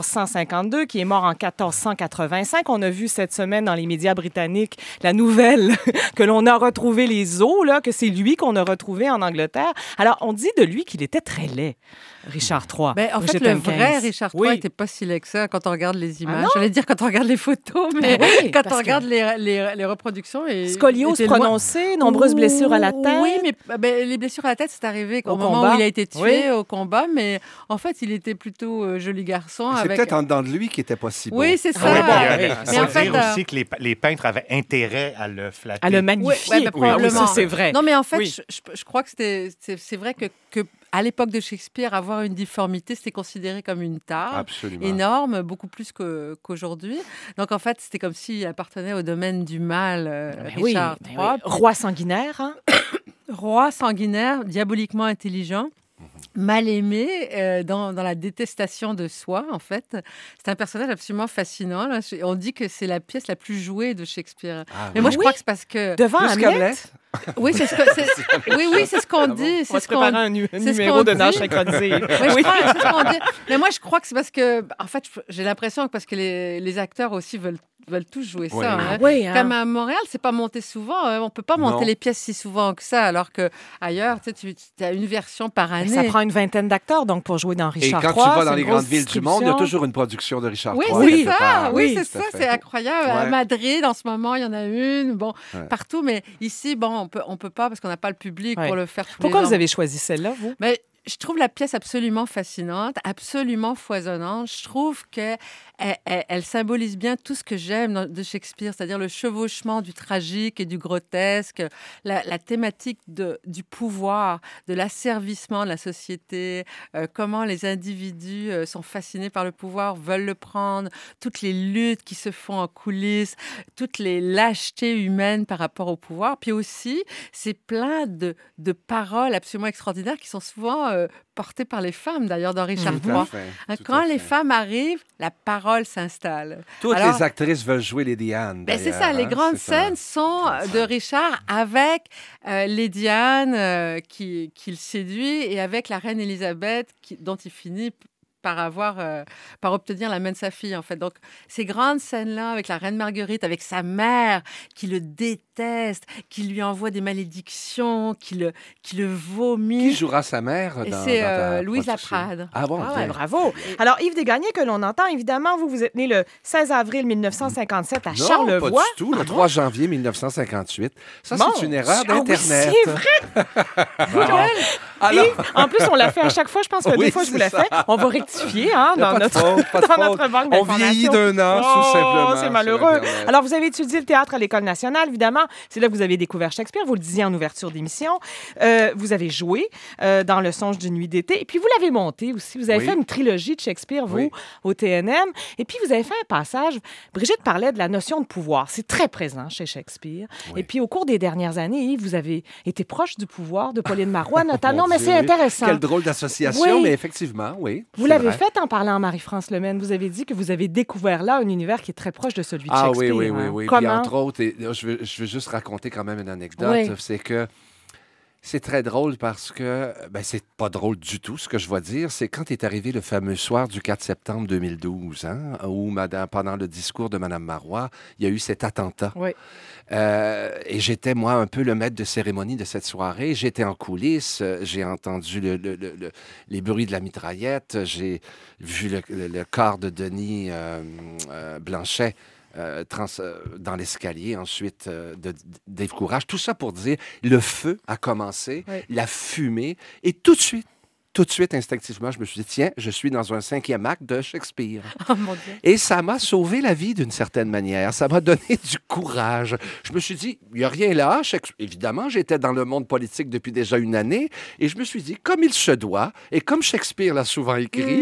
S3: 1452, qui est mort en 1485. On a vu cette semaine dans les médias britanniques la nouvelle que l'on a retrouvé les os, là, que c'est lui qu'on a retrouvé en Angleterre. Alors, on dit de lui qu'il était très laid, Richard III.
S5: Ben, en fait, le vrai Richard III n'était pas si laid que ça quand on regarde les images. J'allais dire quand on regarde les photos, mais quand on regarde les reproductions.
S3: Scoliose prononcée, nombreuses blessures à la tête.
S5: Oui, mais les blessures à la tête, c'est arrivé au moment où il a été tué au combat, mais en fait, il était plutôt joli garçon.
S6: C'est peut-être en dedans de lui qui n'était pas si beau.
S5: Oui, c'est ça.
S4: Mais en fait, aussi que les peintres avaient intérêt à le flatter.
S3: À le magnifier.
S5: Oui,
S3: ça, c'est vrai.
S5: Non, mais en fait, je crois que c'est vrai que à l'époque de Shakespeare, avoir une difformité, c'était considéré comme une tare énorme, beaucoup plus qu'aujourd'hui. Donc, en fait, c'était comme s'il appartenait au domaine du mal, Richard III.
S3: Oui. Roi sanguinaire, hein?
S5: Roi sanguinaire, diaboliquement intelligent. Mal aimé, dans la détestation de soi, en fait. C'est un personnage absolument fascinant. Là. On dit que c'est la pièce la plus jouée de Shakespeare. Mais moi, je crois que c'est parce que...
S3: Devant Hamlet?
S5: Oui, c'est ce qu'on dit.
S3: On va se préparer un numéro de nage synchronisé.
S5: Oui, c'est ce qu'on dit. Mais moi, je crois que c'est parce que... En fait, j'ai l'impression que parce que les acteurs aussi veulent tous jouer ça. Hein.
S3: Oui, hein.
S5: Comme à Montréal, c'est pas monté souvent. On peut pas monter les pièces si souvent que ça, alors qu'ailleurs, tu as une version par année.
S3: Ça prend une vingtaine d'acteurs donc pour jouer dans Richard III.
S6: Et quand tu vas dans les grandes villes du monde, il y a toujours une production de Richard III.
S5: Oui, c'est ça. C'est incroyable. À Madrid, en ce moment, il y en a une. Partout, mais ici, on peut pas parce qu'on n'a pas le public pour le faire.
S3: Pourquoi vous avez choisi celle-là, vous?
S5: Je trouve la pièce absolument fascinante, absolument foisonnante. Je trouve qu'elle symbolise bien tout ce que j'aime de Shakespeare, c'est-à-dire le chevauchement du tragique et du grotesque, la thématique du pouvoir, de l'asservissement de la société, comment les individus sont fascinés par le pouvoir, veulent le prendre, toutes les luttes qui se font en coulisses, toutes les lâchetés humaines par rapport au pouvoir. Puis aussi, c'est plein de paroles absolument extraordinaires qui sont souvent portées par les femmes, d'ailleurs, dans Richard III. Quand les femmes arrivent, la parole s'installe.
S6: Toutes les actrices veulent jouer Lady Anne.
S5: C'est ça, les grandes scènes sont de Richard avec Lady Anne qui le séduit et avec la reine Élisabeth dont il finit par obtenir la main de sa fille, en fait. Donc, ces grandes scènes-là avec la reine Marguerite, avec sa mère qui le déteste, qui lui envoie des malédictions, qui le vomit.
S6: Qui jouera sa mère dans
S5: c'est Louise Laprade.
S6: Ah bon?
S3: Ouais, bravo. Alors, Yves Desgagnés, que l'on entend, évidemment, vous êtes né le 16 avril 1957 à Charlevoix.
S6: Non, pas du tout. Le 3 janvier 1958. Ça, c'est une erreur d'Internet.
S3: Oui, c'est vrai! Alors... Yves, en plus, on l'a fait à chaque fois. Je pense que 2 fois, je vous l'ai fait. On va rectifier dans notre banque d'informations.
S6: On vieillit d'un an, tout simplement.
S3: C'est malheureux. Alors, vous avez étudié le théâtre à l'École nationale, évidemment. C'est là que vous avez découvert Shakespeare. Vous le disiez en ouverture d'émission. Vous avez joué dans Le Songe d'une nuit d'été. Et puis, vous l'avez monté aussi. Vous avez fait une trilogie de Shakespeare, vous, au TNM. Et puis, vous avez fait un passage. Brigitte parlait de la notion de pouvoir. C'est très présent chez Shakespeare. Oui. Et puis, au cours des dernières années, Yves, vous avez été proche du pouvoir de Pauline Marois, notamment. Mais c'est intéressant.
S6: Quelle drôle d'association, mais effectivement, oui.
S3: Vous l'avez fait en parlant à Marie-France Lemaine. Vous avez dit que vous avez découvert là un univers qui est très proche de celui de Shakespeare.
S6: Oui. Comment? Puis, entre autres, je veux juste raconter quand même une anecdote. C'est que c'est très drôle parce que, c'est pas drôle du tout, ce que je vais dire. C'est quand est arrivé le fameux soir du 4 septembre 2012, où pendant le discours de Mme Marois, il y a eu cet attentat.
S3: Oui.
S6: Et j'étais, moi, un peu le maître de cérémonie de cette soirée. J'étais en coulisses, j'ai entendu les bruits de la mitraillette, j'ai vu le corps de Denis Blanchet dans l'escalier, ensuite de Dave Courage. Tout ça pour dire, le feu a commencé, la fumée, et tout de suite, instinctivement, je me suis dit, tiens, je suis dans un 5e acte de Shakespeare.
S5: Oh, mon Dieu.
S6: Et ça m'a sauvé la vie d'une certaine manière. Ça m'a donné du courage. Je me suis dit, il n'y a rien là. Évidemment, j'étais dans le monde politique depuis déjà une année. Et je me suis dit, comme il se doit, et comme Shakespeare l'a souvent écrit,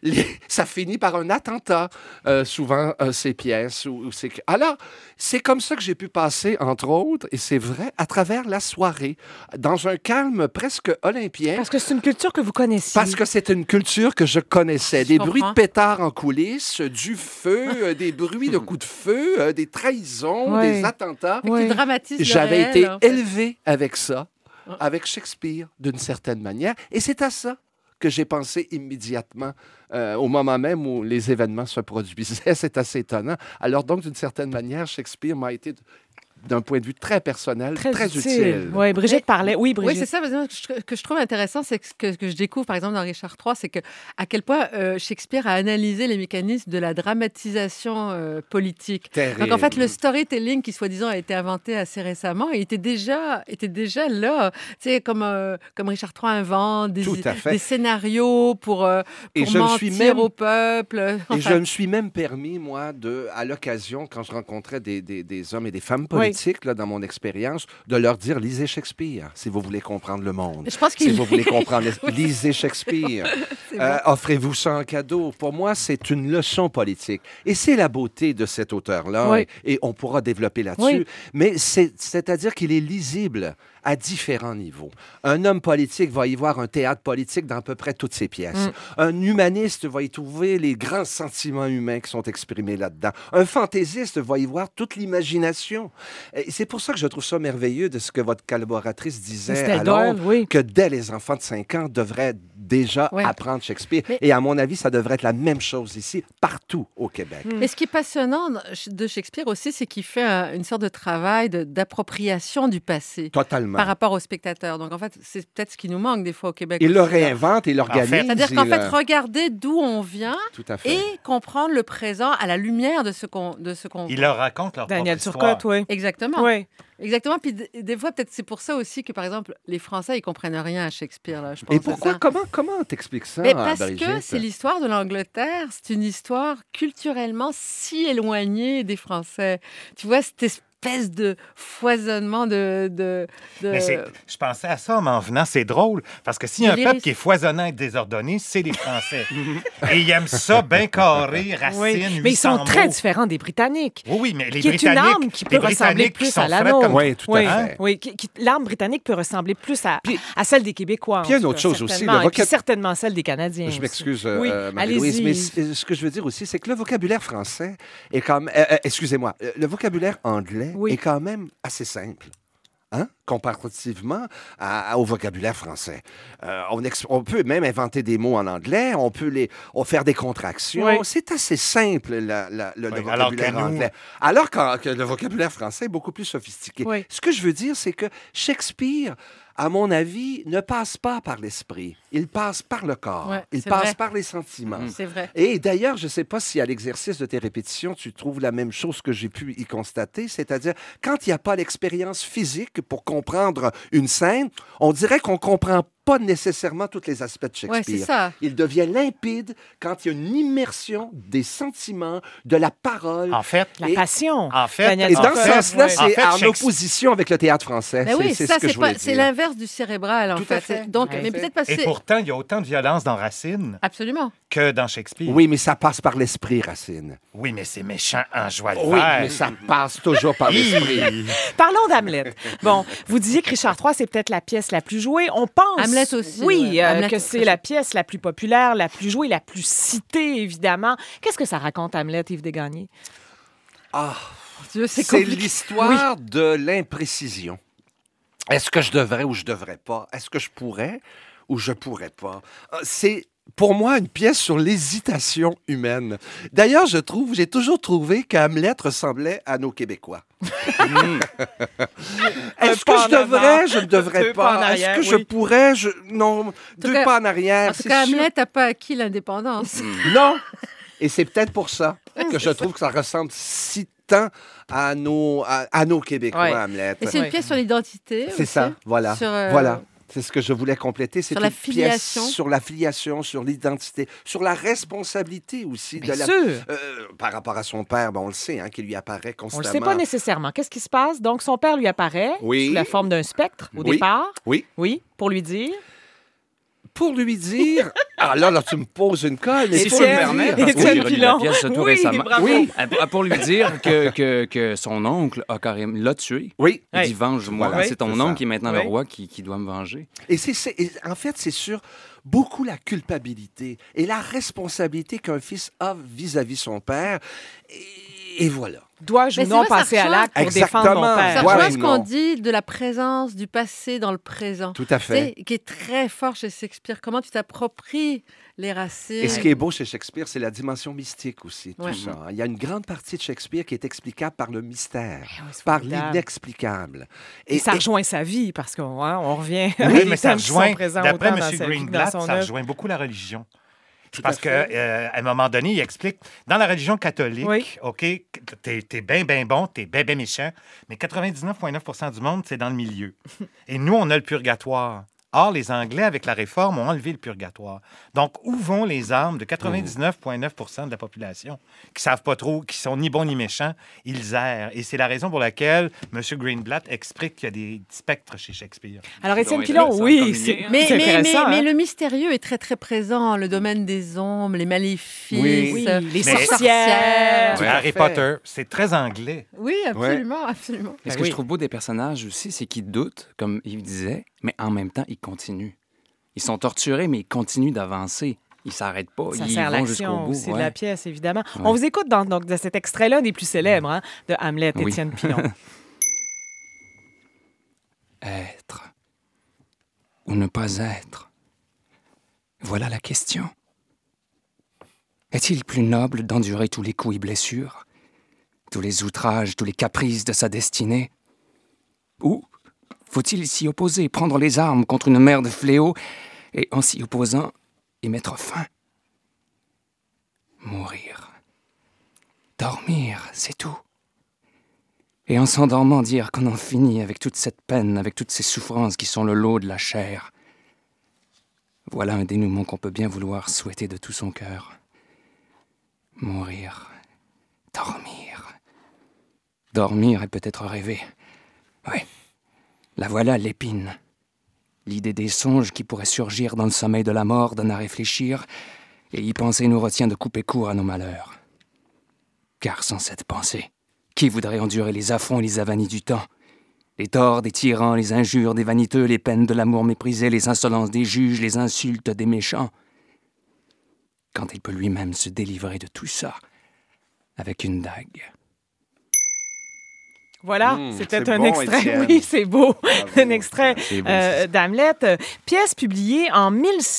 S6: ça finit par un attentat, souvent, ces pièces. Alors, c'est comme ça que j'ai pu passer, entre autres, et c'est vrai, à travers la soirée, dans un calme presque olympien.
S3: Parce que c'est une culture que vous connaissiez.
S6: Parce que c'est une culture que je connaissais. Des bruits de pétards en coulisses, du feu, des bruits de coups de feu, des trahisons, des attentats.
S5: Qui dramatisent
S6: J'avais été élevé avec ça, avec Shakespeare, d'une certaine manière. Et c'est à ça que j'ai pensé immédiatement au moment même où les événements se produisaient. C'est assez étonnant. Alors donc, d'une certaine manière, Shakespeare m'a été... d'un point de vue très personnel, très utile.
S3: Oui, Brigitte parlait. Oui, Brigitte.
S5: Oui, c'est ça. Que je trouve intéressant, c'est que je découvre, par exemple, dans Richard III, c'est à quel point Shakespeare a analysé les mécanismes de la dramatisation politique.
S6: Terrible.
S5: Donc, en fait, le storytelling qui, soi-disant, a été inventé assez récemment, il était déjà là. Tu sais, comme Richard III invente des scénarios pour mentir au peuple.
S6: Et je me suis même permis, moi, à l'occasion, quand je rencontrais des hommes et des femmes politiques, là, dans mon expérience, de leur dire, lisez Shakespeare, si vous voulez comprendre le monde.
S5: Je pense
S6: si vous voulez comprendre... lisez Shakespeare. Offrez-vous ça en cadeau. Pour moi, c'est une leçon politique. Et c'est la beauté de cet auteur-là, et on pourra développer là-dessus. Mais c'est-à-dire qu'il est lisible à différents niveaux. Un homme politique va y voir un théâtre politique dans à peu près toutes ses pièces. Un humaniste va y trouver les grands sentiments humains qui sont exprimés là-dedans. Un fantaisiste va y voir toute l'imagination. Et c'est pour ça que je trouve ça merveilleux de ce que votre collaboratrice disait à Londres, que dès les enfants de 5 ans devraient déjà apprendre Shakespeare. Et à mon avis, ça devrait être la même chose ici, partout au Québec.
S5: Et ce qui est passionnant de Shakespeare aussi, c'est qu'il fait une sorte de travail d'appropriation du passé.
S6: Totalement.
S5: Par rapport aux spectateurs. Donc, en fait, c'est peut-être ce qui nous manque des fois au Québec.
S6: Il le réinvente, il l'organise.
S5: C'est-à-dire qu'en fait, regarder d'où on vient et comprendre le présent à la lumière de ce qu'on
S4: Il leur raconte leur
S3: Daniel
S4: propre
S3: Turcotte,
S4: histoire.
S3: oui.
S5: Exactement.
S3: Oui.
S5: Exactement. Puis des fois, peut-être c'est pour ça aussi que, par exemple, les Français, ils comprennent rien à Shakespeare. Là, je pense.
S6: Et pourquoi? Comment t'expliques ça,
S5: parce
S6: Brigitte?
S5: que c'est l'histoire de l'Angleterre. C'est une histoire culturellement si éloignée des Français. Tu vois, cette espèce de foisonnement de...
S4: Mais je pensais à ça en m'en venant. C'est drôle, parce que s'il y a un peuple qui est foisonnant et désordonné, c'est les Français. Et ils aiment ça bien carré, racine,
S3: mais ils sont très différents des Britanniques.
S4: Oui, mais les
S3: qui
S4: Britanniques...
S3: est une arme qui peut ressembler plus à la nôtre.
S6: Oui, tout à fait.
S3: Oui, l'arme britannique peut ressembler plus à celle des Québécois.
S6: Puis il y a une autre chose aussi.
S3: Puis certainement celle des Canadiens.
S6: Je m'excuse, Marie-Louise, mais ce que je veux dire aussi, c'est que le vocabulaire français est quand même... excusez-moi, le vocabulaire anglais est quand même assez simple. Hein? comparativement au vocabulaire français. On peut même inventer des mots en anglais, on peut faire des contractions. Oui. C'est assez simple, le vocabulaire anglais. Alors que le vocabulaire français est beaucoup plus sophistiqué. Oui. Ce que je veux dire, c'est que Shakespeare, à mon avis, ne passe pas par l'esprit. Il passe par le corps. Ouais, il passe par les sentiments.
S5: C'est vrai.
S6: Et d'ailleurs, je ne sais pas si à l'exercice de tes répétitions, tu trouves la même chose que j'ai pu y constater, c'est-à-dire quand il n'y a pas l'expérience physique pour comprendre une scène, on dirait qu'on ne comprend pas nécessairement tous les aspects de Shakespeare.
S5: Ouais, c'est ça.
S6: Il devient limpide quand il y a une immersion des sentiments, de la parole.
S4: En fait,
S3: la passion.
S4: En fait,
S6: et dans ce sens-là, c'est en opposition avec le théâtre français.
S5: Mais oui,
S6: c'est ce que je voulais dire.
S5: C'est l'inverse du cérébral, en fait. Donc, mais peut-être parce que...
S4: Et pourtant, il y a autant de violence dans Racine que dans Shakespeare.
S6: Oui, mais ça passe par l'esprit, Racine.
S4: Oui, mais c'est méchant en joie de
S6: vivre. Oui, mais ça passe toujours par l'esprit.
S3: Parlons d'Hamlet. Bon, vous disiez que Richard III, c'est peut-être la pièce la plus jouée. On pense...
S5: Hamlet aussi.
S3: Oui, que c'est la pièce la plus populaire, la plus jouée, la plus citée, évidemment. Qu'est-ce que ça raconte, Hamlet, Yves Desgagnés?
S6: Ah, c'est l'histoire de l'imprécision. Est-ce que je devrais ou je devrais pas? Est-ce que je pourrais ou je pourrais pas? C'est pour moi une pièce sur l'hésitation humaine. D'ailleurs, j'ai toujours trouvé qu'Hamlet ressemblait à nos Québécois. Est-ce que je devrais? Je ne devrais pas. Est-ce que je pourrais? Non, deux pas en arrière.
S5: En tout cas, Hamlet n'a pas acquis l'indépendance.
S6: Non. Et c'est peut-être pour ça que je trouve que ça ressemble si tant à nos Québécois, Hamlet.
S5: Et c'est une pièce sur l'identité.
S6: C'est ça, voilà. Voilà. C'est ce que je voulais compléter. C'est une pièce sur la filiation, sur l'identité, sur la responsabilité aussi.
S3: Bien sûr.
S6: Par rapport à son père, on le sait, qui lui apparaît constamment.
S3: On ne le sait pas nécessairement. Qu'est-ce qui se passe? Donc, son père lui apparaît sous la forme d'un spectre au départ.
S6: Oui.
S3: Oui, pour lui dire...
S6: Ah là, tu me poses une colle.
S7: Mais si je peux me permettre, parce que j'ai relu la pièce tout récemment.
S3: Oui,
S7: pour lui dire que son oncle l'a tué.
S6: Oui.
S7: Il dit, venge-moi. Voilà, c'est ton oncle qui est maintenant le roi qui doit me venger.
S6: Et en fait, c'est sur beaucoup la culpabilité et la responsabilité qu'un fils a vis-à-vis son père. Et voilà.
S3: Dois-je ou non passer à l'acte pour défendre mon père?
S5: Ça rejoint ce qu'on dit de la présence du passé dans le présent.
S6: Tout à fait.
S5: Qui est très fort chez Shakespeare. Comment tu t'appropries les racines.
S6: Et ce qui est beau chez Shakespeare, c'est la dimension mystique aussi, tout ça. Il y a une grande partie de Shakespeare qui est explicable par le mystère, par l'inexplicable.
S3: Et ça rejoint sa vie, parce qu'on revient...
S4: Oui, mais ça rejoint, d'après M. Greenblatt, ça rejoint beaucoup la religion. Parce qu'à un moment donné, il explique, dans la religion catholique, OK, t'es bien bon, t'es bien méchant, mais 99,9% du monde, c'est dans le milieu. Et nous, on a le purgatoire. Or, les Anglais, avec la Réforme, ont enlevé le purgatoire. Donc, où vont les âmes de 99,9% de la population qui ne savent pas trop, qui sont ni bons ni méchants? Ils errent. Et c'est la raison pour laquelle M. Greenblatt explique qu'il y a des spectres chez Shakespeare.
S3: Alors, Étienne Pilon, oui, c'est intéressant.
S5: Mais le mystérieux est très, très présent. Le domaine des ombres, les maléfices,
S3: les sorcières.
S4: Harry Potter, c'est très anglais.
S5: Oui, absolument, absolument.
S7: Et ce que je trouve beau des personnages aussi, c'est qu'ils doutent, comme Yves disait, mais en même temps, ils continuent. Ils sont torturés, mais ils continuent d'avancer. Ils ne s'arrêtent pas.
S3: Ça
S7: ils
S3: sert
S7: vont jusqu'au bout.
S3: C'est de la pièce, évidemment. Ouais. On vous écoute donc, de cet extrait-là des plus célèbres de Hamlet, Étienne Pilon.
S11: Être ou ne pas être? Voilà la question. Est-il plus noble d'endurer tous les coups et blessures, tous les outrages, tous les caprices de sa destinée? Ou faut-il s'y opposer, prendre les armes contre une mer de fléaux, et en s'y opposant, y mettre fin? Mourir. Dormir, c'est tout. Et en s'endormant, dire qu'on en finit avec toute cette peine, avec toutes ces souffrances qui sont le lot de la chair. Voilà un dénouement qu'on peut bien vouloir souhaiter de tout son cœur. Mourir. Dormir. Dormir et peut-être rêver. Oui. La voilà, l'épine. L'idée des songes qui pourraient surgir dans le sommeil de la mort donne à réfléchir, et y penser nous retient de couper court à nos malheurs. Car sans cette pensée, qui voudrait endurer les affronts et les avanies du temps? Les torts des tyrans, les injures des vaniteux, les peines de l'amour méprisé, les insolences des juges, les insultes des méchants. Quand il peut lui-même se délivrer de tout ça avec une dague.
S3: Voilà, c'était un extrait. Étienne. Oui, c'est beau. Un extrait d'Hamlet. Pièce publiée en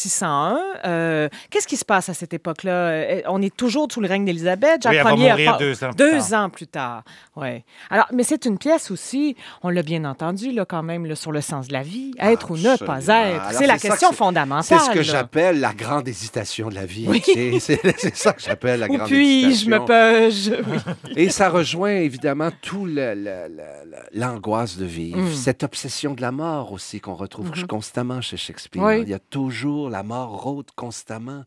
S3: 1601. Qu'est-ce qui se passe à cette époque-là? On est toujours sous le règne d'Élisabeth.
S4: Jacques Ier va mourir
S3: 2 ans plus tard. Ouais. Alors, mais c'est une pièce aussi, on l'a bien entendu là, quand même, là, sur le sens de la vie. Être ou ne pas être. Alors, c'est la question fondamentale.
S6: C'est ce que j'appelle la grande hésitation de la vie. Oui. C'est ça que j'appelle la grande
S3: puis-je,
S6: hésitation.
S3: me peux-je? Oui.
S6: Et ça rejoint évidemment tout l'angoisse de vivre, cette obsession de la mort aussi qu'on retrouve constamment chez Shakespeare. Oui. Il y a toujours la mort rôde constamment.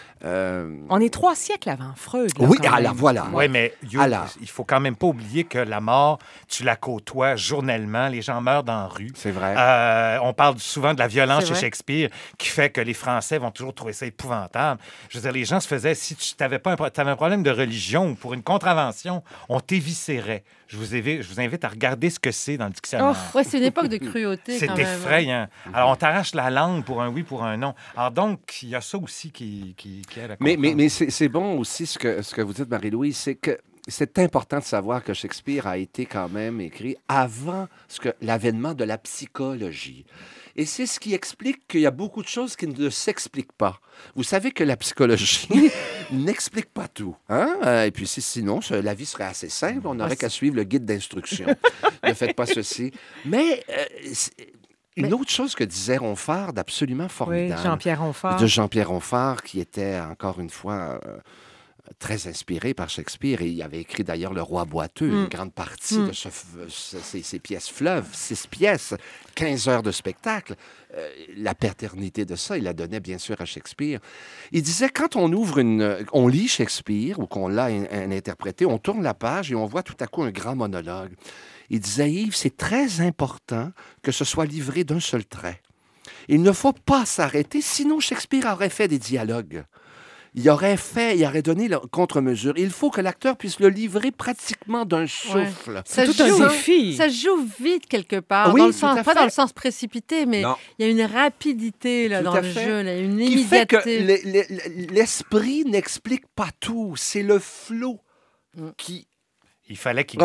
S3: On est 3 siècles avant Freud. Là,
S6: oui, alors voilà.
S4: Oui, mais il faut quand même pas oublier que la mort, tu la côtoies journellement. Les gens meurent dans la rue.
S6: C'est vrai.
S4: On parle souvent de la violence chez Shakespeare qui fait que les Français vont toujours trouver ça épouvantable. Je veux dire, les gens se faisaient... Si tu n'avais pas un problème de religion ou pour une contravention, on t'éviscérait. Je vous invite à regarder ce que c'est dans le dictionnaire.
S5: Oui, c'est une époque de cruauté.
S4: C'est effrayant. Alors, on t'arrache la langue pour un oui, pour un non. Alors donc, il y a ça aussi qui aide à comprendre.
S6: Mais c'est bon aussi ce que vous dites, Marie-Louise, c'est que c'est important de savoir que Shakespeare a été quand même écrit avant l'avènement de la psychologie. Et c'est ce qui explique qu'il y a beaucoup de choses qui ne s'expliquent pas. Vous savez que la psychologie n'explique pas tout. Hein? Et puis sinon, la vie serait assez simple. On n'aurait qu'à suivre le guide d'instruction. Ne faites pas ceci. Mais... Une autre chose que disait Ronfart d'absolument formidable.
S3: Oui, Jean-Pierre Ronfart.
S6: De Jean-Pierre Ronfart, qui était, encore une fois, très inspiré par Shakespeare. Et il avait écrit d'ailleurs Le Roi boiteux, une grande partie de ces pièces fleuves, 6 pièces, 15 heures de spectacle. La paternité de ça, il la donnait bien sûr à Shakespeare. Il disait, quand on lit Shakespeare, ou qu'on l'a interprété, on tourne la page et on voit tout à coup un grand monologue. Il disait, Yves, c'est très important que ce soit livré d'un seul trait. Il ne faut pas s'arrêter, sinon Shakespeare aurait fait des dialogues. Il aurait donné la contre-mesure. Il faut que l'acteur puisse le livrer pratiquement d'un souffle.
S5: Ouais. C'est tout un défi. Ça joue vite quelque part.
S6: Oui,
S5: pas dans le sens précipité, mais il y a une rapidité là, dans le jeu, là, une immédiateté.
S6: Qui fait que l'esprit n'explique pas tout. C'est le flot qui...
S4: Il fallait qu'il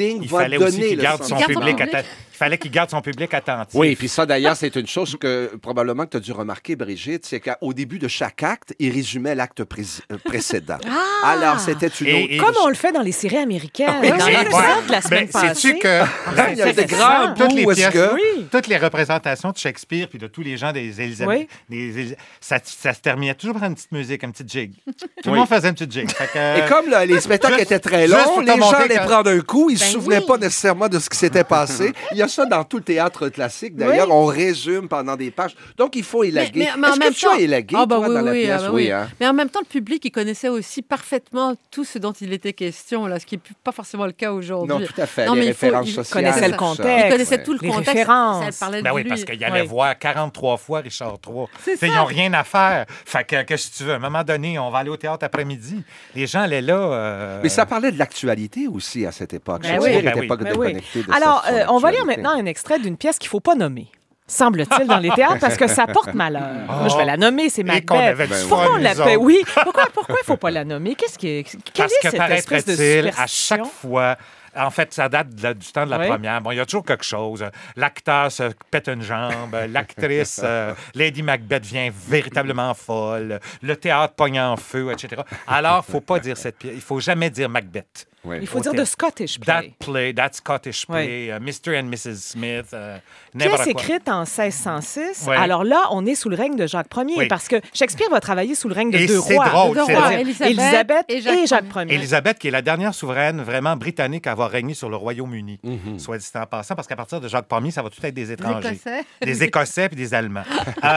S4: garde son public attentif.
S6: Oui, puis ça, d'ailleurs, c'est une chose que probablement que tu as dû remarquer, Brigitte, c'est qu'au début de chaque acte, il résumait l'acte précédent. Alors, c'était une autre...
S3: Comme on le fait dans les séries américaines. Dans l'épisode de la semaine passée.
S4: Sais-tu que...
S6: il y a des grands
S4: toutes les représentations de Shakespeare puis de tous les gens des Élisabeth, ça se terminait toujours par une petite musique, une petite jig. Tout le monde faisait une petite jig.
S6: Et comme les spectacles étaient très longs, les gens allaient prendre un coup, ils ne se souvenaient pas nécessairement de ce qui s'était passé. Il y a ça dans tout le théâtre classique. D'ailleurs, on résume pendant des pages. Donc, il faut élaguer. Est-ce que tu as élagué, toi, dans la pièce?
S5: Oui. Mais en même temps, le public, il connaissait aussi parfaitement tout ce dont il était question, là, ce qui n'est pas forcément le cas aujourd'hui.
S6: Non, tout à fait. Les références sociales.
S3: Il connaissait le contexte.
S5: Il connaissait tout le contexte.
S3: Références.
S5: Ça parlait de lui.
S4: Oui, parce qu'il allait voir 43 fois Richard III. Ils n'ont rien à faire. Fait que, qu'est-ce que tu veux? À un moment donné, on va aller au théâtre après-midi. Les gens allaient là...
S6: Mais ça parlait de l'actualité aussi à cette époque. Shakespeare n'était pas déconnecté de ça.
S3: Alors, on va lire maintenant un extrait d'une pièce qu'il ne faut pas nommer. Semble-t-il, dans les théâtres, parce que ça porte malheur. Moi, je vais la nommer, c'est Macbeth. Pourquoi on l'appelle? Oui. Pourquoi il ne faut pas la nommer? Quelle est cette espèce de superstition?
S4: À chaque fois... En fait, ça date du temps de la première. Bon, il y a toujours quelque chose. L'acteur se pète une jambe, l'actrice, Lady Macbeth, vient véritablement folle, le théâtre pogne en feu, etc. Alors, il ne faut pas dire cette pièce. Il ne faut jamais dire Macbeth.
S3: Oui. Il faut dire The Scottish Play.
S4: That Scottish Play, Mr. and Mrs. Smith.
S3: Pièce écrite en 1606. Oui. Alors là, on est sous le règne de Jacques Ier, parce que Shakespeare va travailler sous le règne de deux rois.
S4: C'est drôle.
S3: Élisabeth et Jacques Ier.
S4: Élisabeth, qui est la dernière souveraine vraiment britannique à avoir régné sur le Royaume-Uni, soit dit en passant, parce qu'à partir de Jacques Ier, ça va tout être des étrangers. Des Écossais puis des Allemands.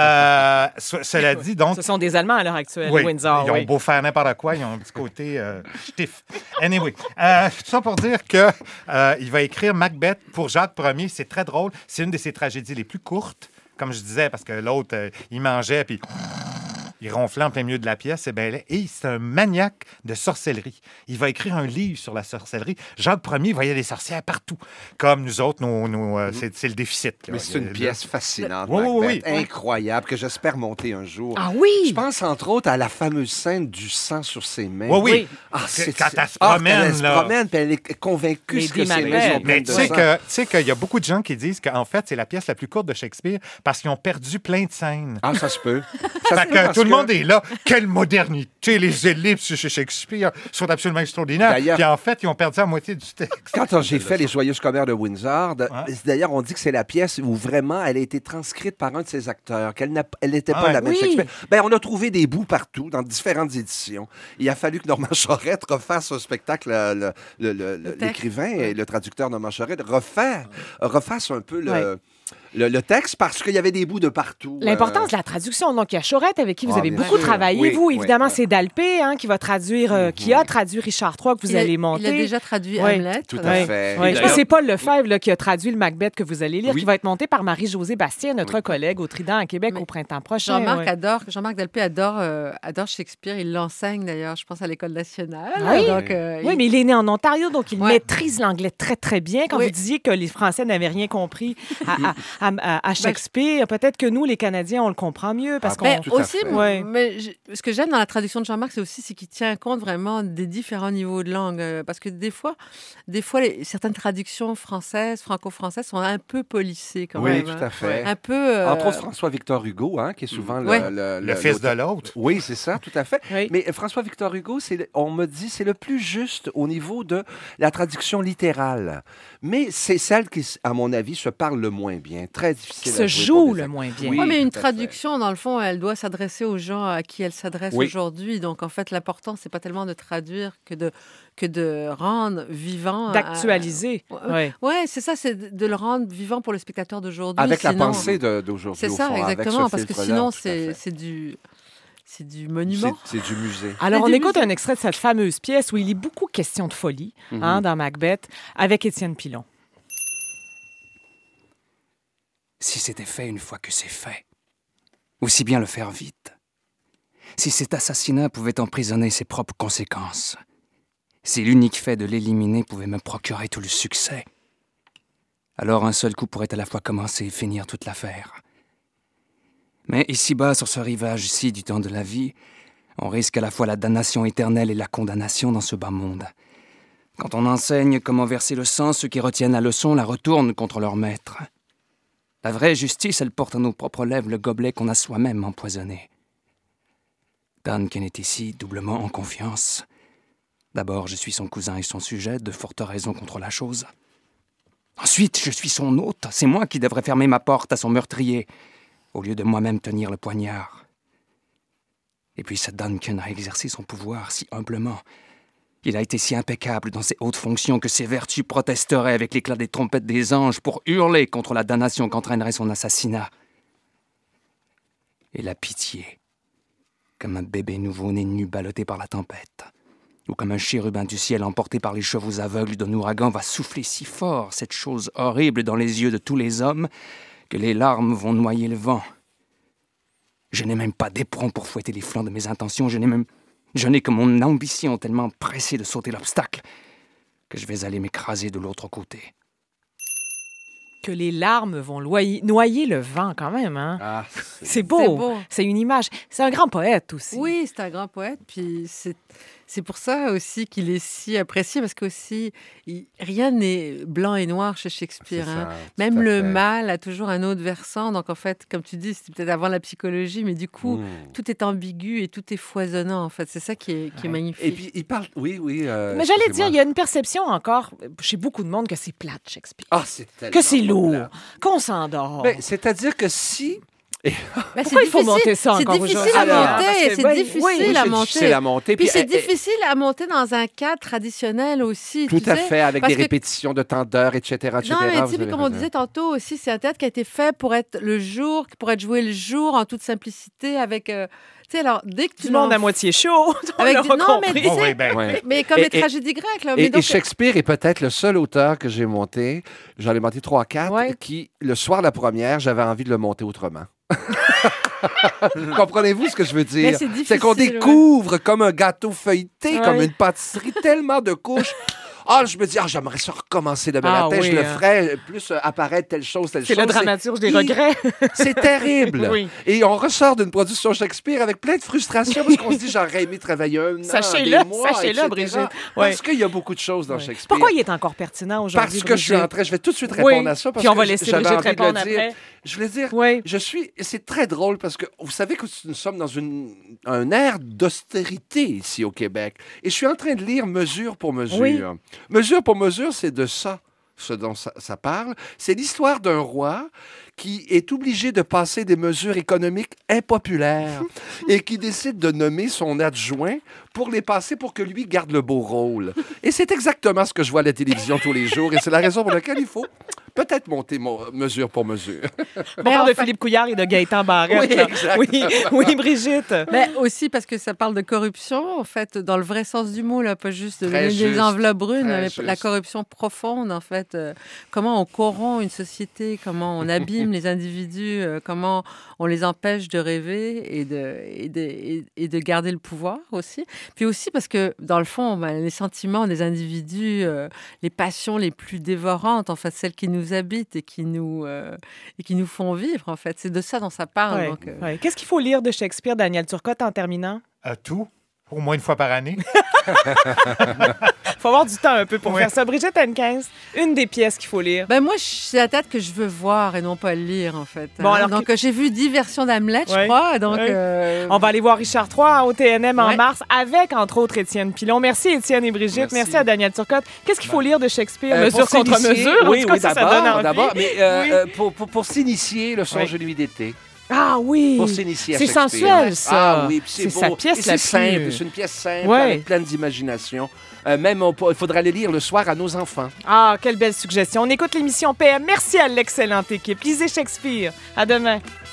S4: Cela dit, donc...
S3: Ce sont des Allemands à l'heure actuelle,
S4: oui,
S3: Windsor.
S4: Ils ont beau faire n'importe quoi, ils ont un petit côté stiff. Anyway, tout ça pour dire que il va écrire Macbeth pour Jacques Ier. C'est très drôle. C'est une de ses tragédies les plus courtes, comme je disais, parce que l'autre, il mangeait, puis... Il ronflait en plein milieu de la pièce, c'est bien laid. Et c'est un maniaque de sorcellerie. Il va écrire un livre sur la sorcellerie. Jacques Ier voyait des sorcières partout. Comme nous autres, c'est le déficit. Là.
S6: Mais c'est une pièce fascinante,
S4: oui.
S6: incroyable, que j'espère monter un jour.
S3: Ah oui?
S6: Je pense, entre autres, à la fameuse scène du sang sur ses mains.
S4: Oui.
S6: Ah,
S4: quand elle se promène,
S6: elle se promène, puis elle est convaincue que ses mains sont pleines de sang.
S4: Tu sais qu'il y a beaucoup de gens qui disent qu'en fait, c'est la pièce la plus courte de Shakespeare parce qu'ils ont perdu plein de scènes.
S6: Ah, ça se peut.
S4: Tout le monde est là. Quelle modernité! Les ellipses chez Shakespeare sont absolument extraordinaires. Puis en fait, ils ont perdu la moitié du texte.
S6: Quand j'ai fait Les Joyeuses commères de Windsor, d'ailleurs, on dit que c'est la pièce où vraiment elle a été transcrite par un de ses acteurs, qu'elle n'était pas la même Shakespeare. Ben, on a trouvé des bouts partout, dans différentes éditions. Il a fallu que Normand Chorette refasse un spectacle, l'écrivain et le traducteur Normand Chorette refasse un peu le texte parce qu'il y avait des bouts de partout.
S3: L'importance de la traduction. Donc, il y a Chorette avec qui vous avez beaucoup travaillé. Vous, évidemment, c'est Dalpé qui va traduire, qui a traduit Richard III que vous allez monter.
S5: Il a déjà traduit Hamlet.
S6: Tout à fait.
S3: Je pense que c'est Paul Lefebvre qui a traduit le Macbeth que vous allez lire, qui va être monté par Marie-Josée Bastien, notre collègue au Trident à Québec au printemps prochain.
S5: Jean-Marc Dalpé adore Shakespeare. Il l'enseigne d'ailleurs, je pense, à l'École nationale.
S3: Oui, mais il est né en Ontario, donc il maîtrise l'anglais très, très bien. Quand vous disiez que les Français n'avaient rien compris à Shakespeare, peut-être que nous, les Canadiens, on le comprend mieux. Parce
S5: mais ce que j'aime dans la traduction de Jean-Marc, c'est qu'il tient compte vraiment des différents niveaux de langue. Parce que des fois certaines traductions françaises, franco-françaises, sont un peu polissées quand même.
S6: Oui, tout à fait.
S5: Un peu,
S6: entre autres, François-Victor Hugo, qui est souvent
S4: le fils de l'autre.
S6: Oui, c'est ça, tout à fait. Oui. Mais François-Victor Hugo, on me dit, c'est le plus juste au niveau de la traduction littérale. Mais c'est celle qui, à mon avis, se parle le moins bien. Très difficile
S3: à jouer. Se joue le moins bien.
S5: Oui, mais une traduction, dans le fond, elle doit s'adresser aux gens à qui elle s'adresse aujourd'hui. Donc, en fait, l'important, c'est pas tellement de traduire que de rendre vivant.
S3: D'actualiser.
S5: Oui, c'est ça, c'est de le rendre vivant pour le spectateur d'aujourd'hui.
S6: Avec la pensée d'aujourd'hui.
S5: C'est ça, exactement, parce que sinon, c'est du monument.
S6: C'est du musée.
S3: Alors, on écoute un extrait de cette fameuse pièce où il est beaucoup question de folie dans Macbeth avec Étienne Pilon.
S11: Si c'était fait une fois que c'est fait, aussi bien le faire vite. Si cet assassinat pouvait emprisonner ses propres conséquences, si l'unique fait de l'éliminer pouvait me procurer tout le succès, alors un seul coup pourrait à la fois commencer et finir toute l'affaire. Mais ici-bas, sur ce rivage-ci du temps de la vie, on risque à la fois la damnation éternelle et la condamnation dans ce bas monde. Quand on enseigne comment verser le sang, ceux qui retiennent la leçon la retournent contre leur maître. La vraie justice, elle porte à nos propres lèvres le gobelet qu'on a soi-même empoisonné. Duncan est ici, doublement en confiance. D'abord, je suis son cousin et son sujet, de fortes raisons contre la chose. Ensuite, je suis son hôte. C'est moi qui devrais fermer ma porte à son meurtrier, au lieu de moi-même tenir le poignard. Et puis ce Duncan a exercé son pouvoir si humblement. Il a été si impeccable dans ses hautes fonctions que ses vertus protesteraient avec l'éclat des trompettes des anges pour hurler contre la damnation qu'entraînerait son assassinat. Et la pitié, comme un bébé nouveau-né nu ballotté par la tempête, ou comme un chérubin du ciel emporté par les chevaux aveugles d'un ouragan, va souffler si fort cette chose horrible dans les yeux de tous les hommes que les larmes vont noyer le vent. Je n'ai même pas d'éperon pour fouetter les flancs de mes intentions, je n'ai que mon ambition tellement pressée de sauter l'obstacle que je vais aller m'écraser de l'autre côté.
S3: Que les larmes vont noyer le vent quand même. Hein?
S6: Ah,
S3: c'est beau. C'est une image. C'est un grand poète aussi.
S5: Oui, c'est un grand poète. Puis c'est pour ça aussi qu'il est si apprécié, parce qu'aussi, rien n'est blanc et noir chez Shakespeare. Ça, même le mal a toujours un autre versant. Donc, en fait, comme tu dis, c'était peut-être avant la psychologie, mais du coup, tout est ambigu et tout est foisonnant, en fait. C'est ça qui est magnifique.
S6: Et puis, il parle... Oui.
S3: mais j'allais dire, il y a une perception encore, chez beaucoup de monde, que c'est plate, Shakespeare.
S6: Ah, c'est tellement...
S3: Que c'est lourd, qu'on s'endort.
S6: Ben, c'est-à-dire que si...
S3: Pourquoi il faut monter ça encore aujourd'hui?
S5: C'est difficile à monter.
S6: Puis
S5: c'est difficile à monter dans un cadre traditionnel aussi.
S6: Tout à fait, avec des répétitions de temps d'heure, etc.
S5: Non, mais comme on disait tantôt aussi, c'est un théâtre qui a été fait pour être le jour, pour être joué le jour en toute simplicité, avec... tu sais, alors, dès que
S3: du monde à moitié chaud,
S5: mais comme les tragédies grecques. Là,
S6: et Shakespeare est peut-être le seul auteur que j'ai monté, j'en ai monté 3-4, qui, le soir de la première, j'avais envie de le monter autrement. Comprenez-vous ce que je veux dire?
S5: C'est
S6: qu'on découvre comme un gâteau feuilleté, comme une pâtisserie, tellement de couches. Je me dis, j'aimerais ça recommencer demain matin. Je le ferais, plus apparaître telle chose.
S3: C'est la dramaturge des regrets.
S6: C'est terrible. Oui. Et on ressort d'une production Shakespeare avec plein de frustration parce qu'on se dit, j'aurais aimé travailler un an,
S3: Sachez-le, Brigitte.
S6: Parce qu'il y a beaucoup de choses dans Shakespeare.
S3: Pourquoi il est encore pertinent aujourd'hui,
S6: Parce que je vais tout de suite répondre à ça. Parce
S3: puis on va laisser Brigitte répondre après.
S6: Je voulais dire, c'est très drôle parce que vous savez que nous sommes dans un ère d'austérité ici au Québec. Et je suis en train de lire Mesure pour mesure. Oui. Mesure pour mesure, c'est de ça, ce dont ça parle. C'est l'histoire d'un roi qui est obligé de passer des mesures économiques impopulaires et qui décide de nommer son adjoint pour les passer pour que lui garde le beau rôle. Et c'est exactement ce que je vois à la télévision tous les jours et c'est la raison pour laquelle il faut peut-être monter mesure pour mesure.
S3: On parle de Philippe Couillard et de Gaëtan Barrette. Oui, Brigitte.
S5: Mais aussi parce que ça parle de corruption, en fait, dans le vrai sens du mot, là, pas juste de donner des enveloppes brunes, mais la corruption profonde, en fait. Comment on corrompt une société, comment on abîme les individus, comment on les empêche de rêver et de garder le pouvoir aussi. Puis aussi parce que, dans le fond, les sentiments des individus, les passions les plus dévorantes, en fait, celles qui nous habitent et qui nous font vivre, en fait. C'est de ça dont ça parle.
S3: Ouais,
S5: donc,
S3: Qu'est-ce qu'il faut lire de Shakespeare, Daniel Turcotte, en terminant?
S4: Tout. Au moins une fois par année.
S3: Il faut avoir du temps un peu pour faire ça. Brigitte Hennequin, une des pièces qu'il faut lire.
S5: Moi, c'est la tête que je veux voir et non pas le lire, en fait. Bon, alors donc, j'ai vu 10 versions d'Hamlet, je crois. Donc,
S3: on va aller voir Richard III au TNM en mars avec, entre autres, Étienne Pilon. Merci, Étienne et Brigitte. Merci à Daniel Turcotte. Qu'est-ce qu'il faut lire de Shakespeare? Mesure contre mesure?
S6: Oui, d'abord. Mais pour s'initier, le songe de nuit d'été.
S3: Ah oui!
S6: Pour s'initier à
S3: c'est
S6: Shakespeare.
S3: Sensuel, ça.
S6: Ah oui,
S3: c'est sa pièce la plus...
S6: simple. C'est une pièce simple, avec plein d'imagination. Même, il faudrait aller lire le soir à nos enfants.
S3: Ah, quelle belle suggestion. On écoute l'émission PM. Merci à l'excellente équipe. Lisez Shakespeare. À demain.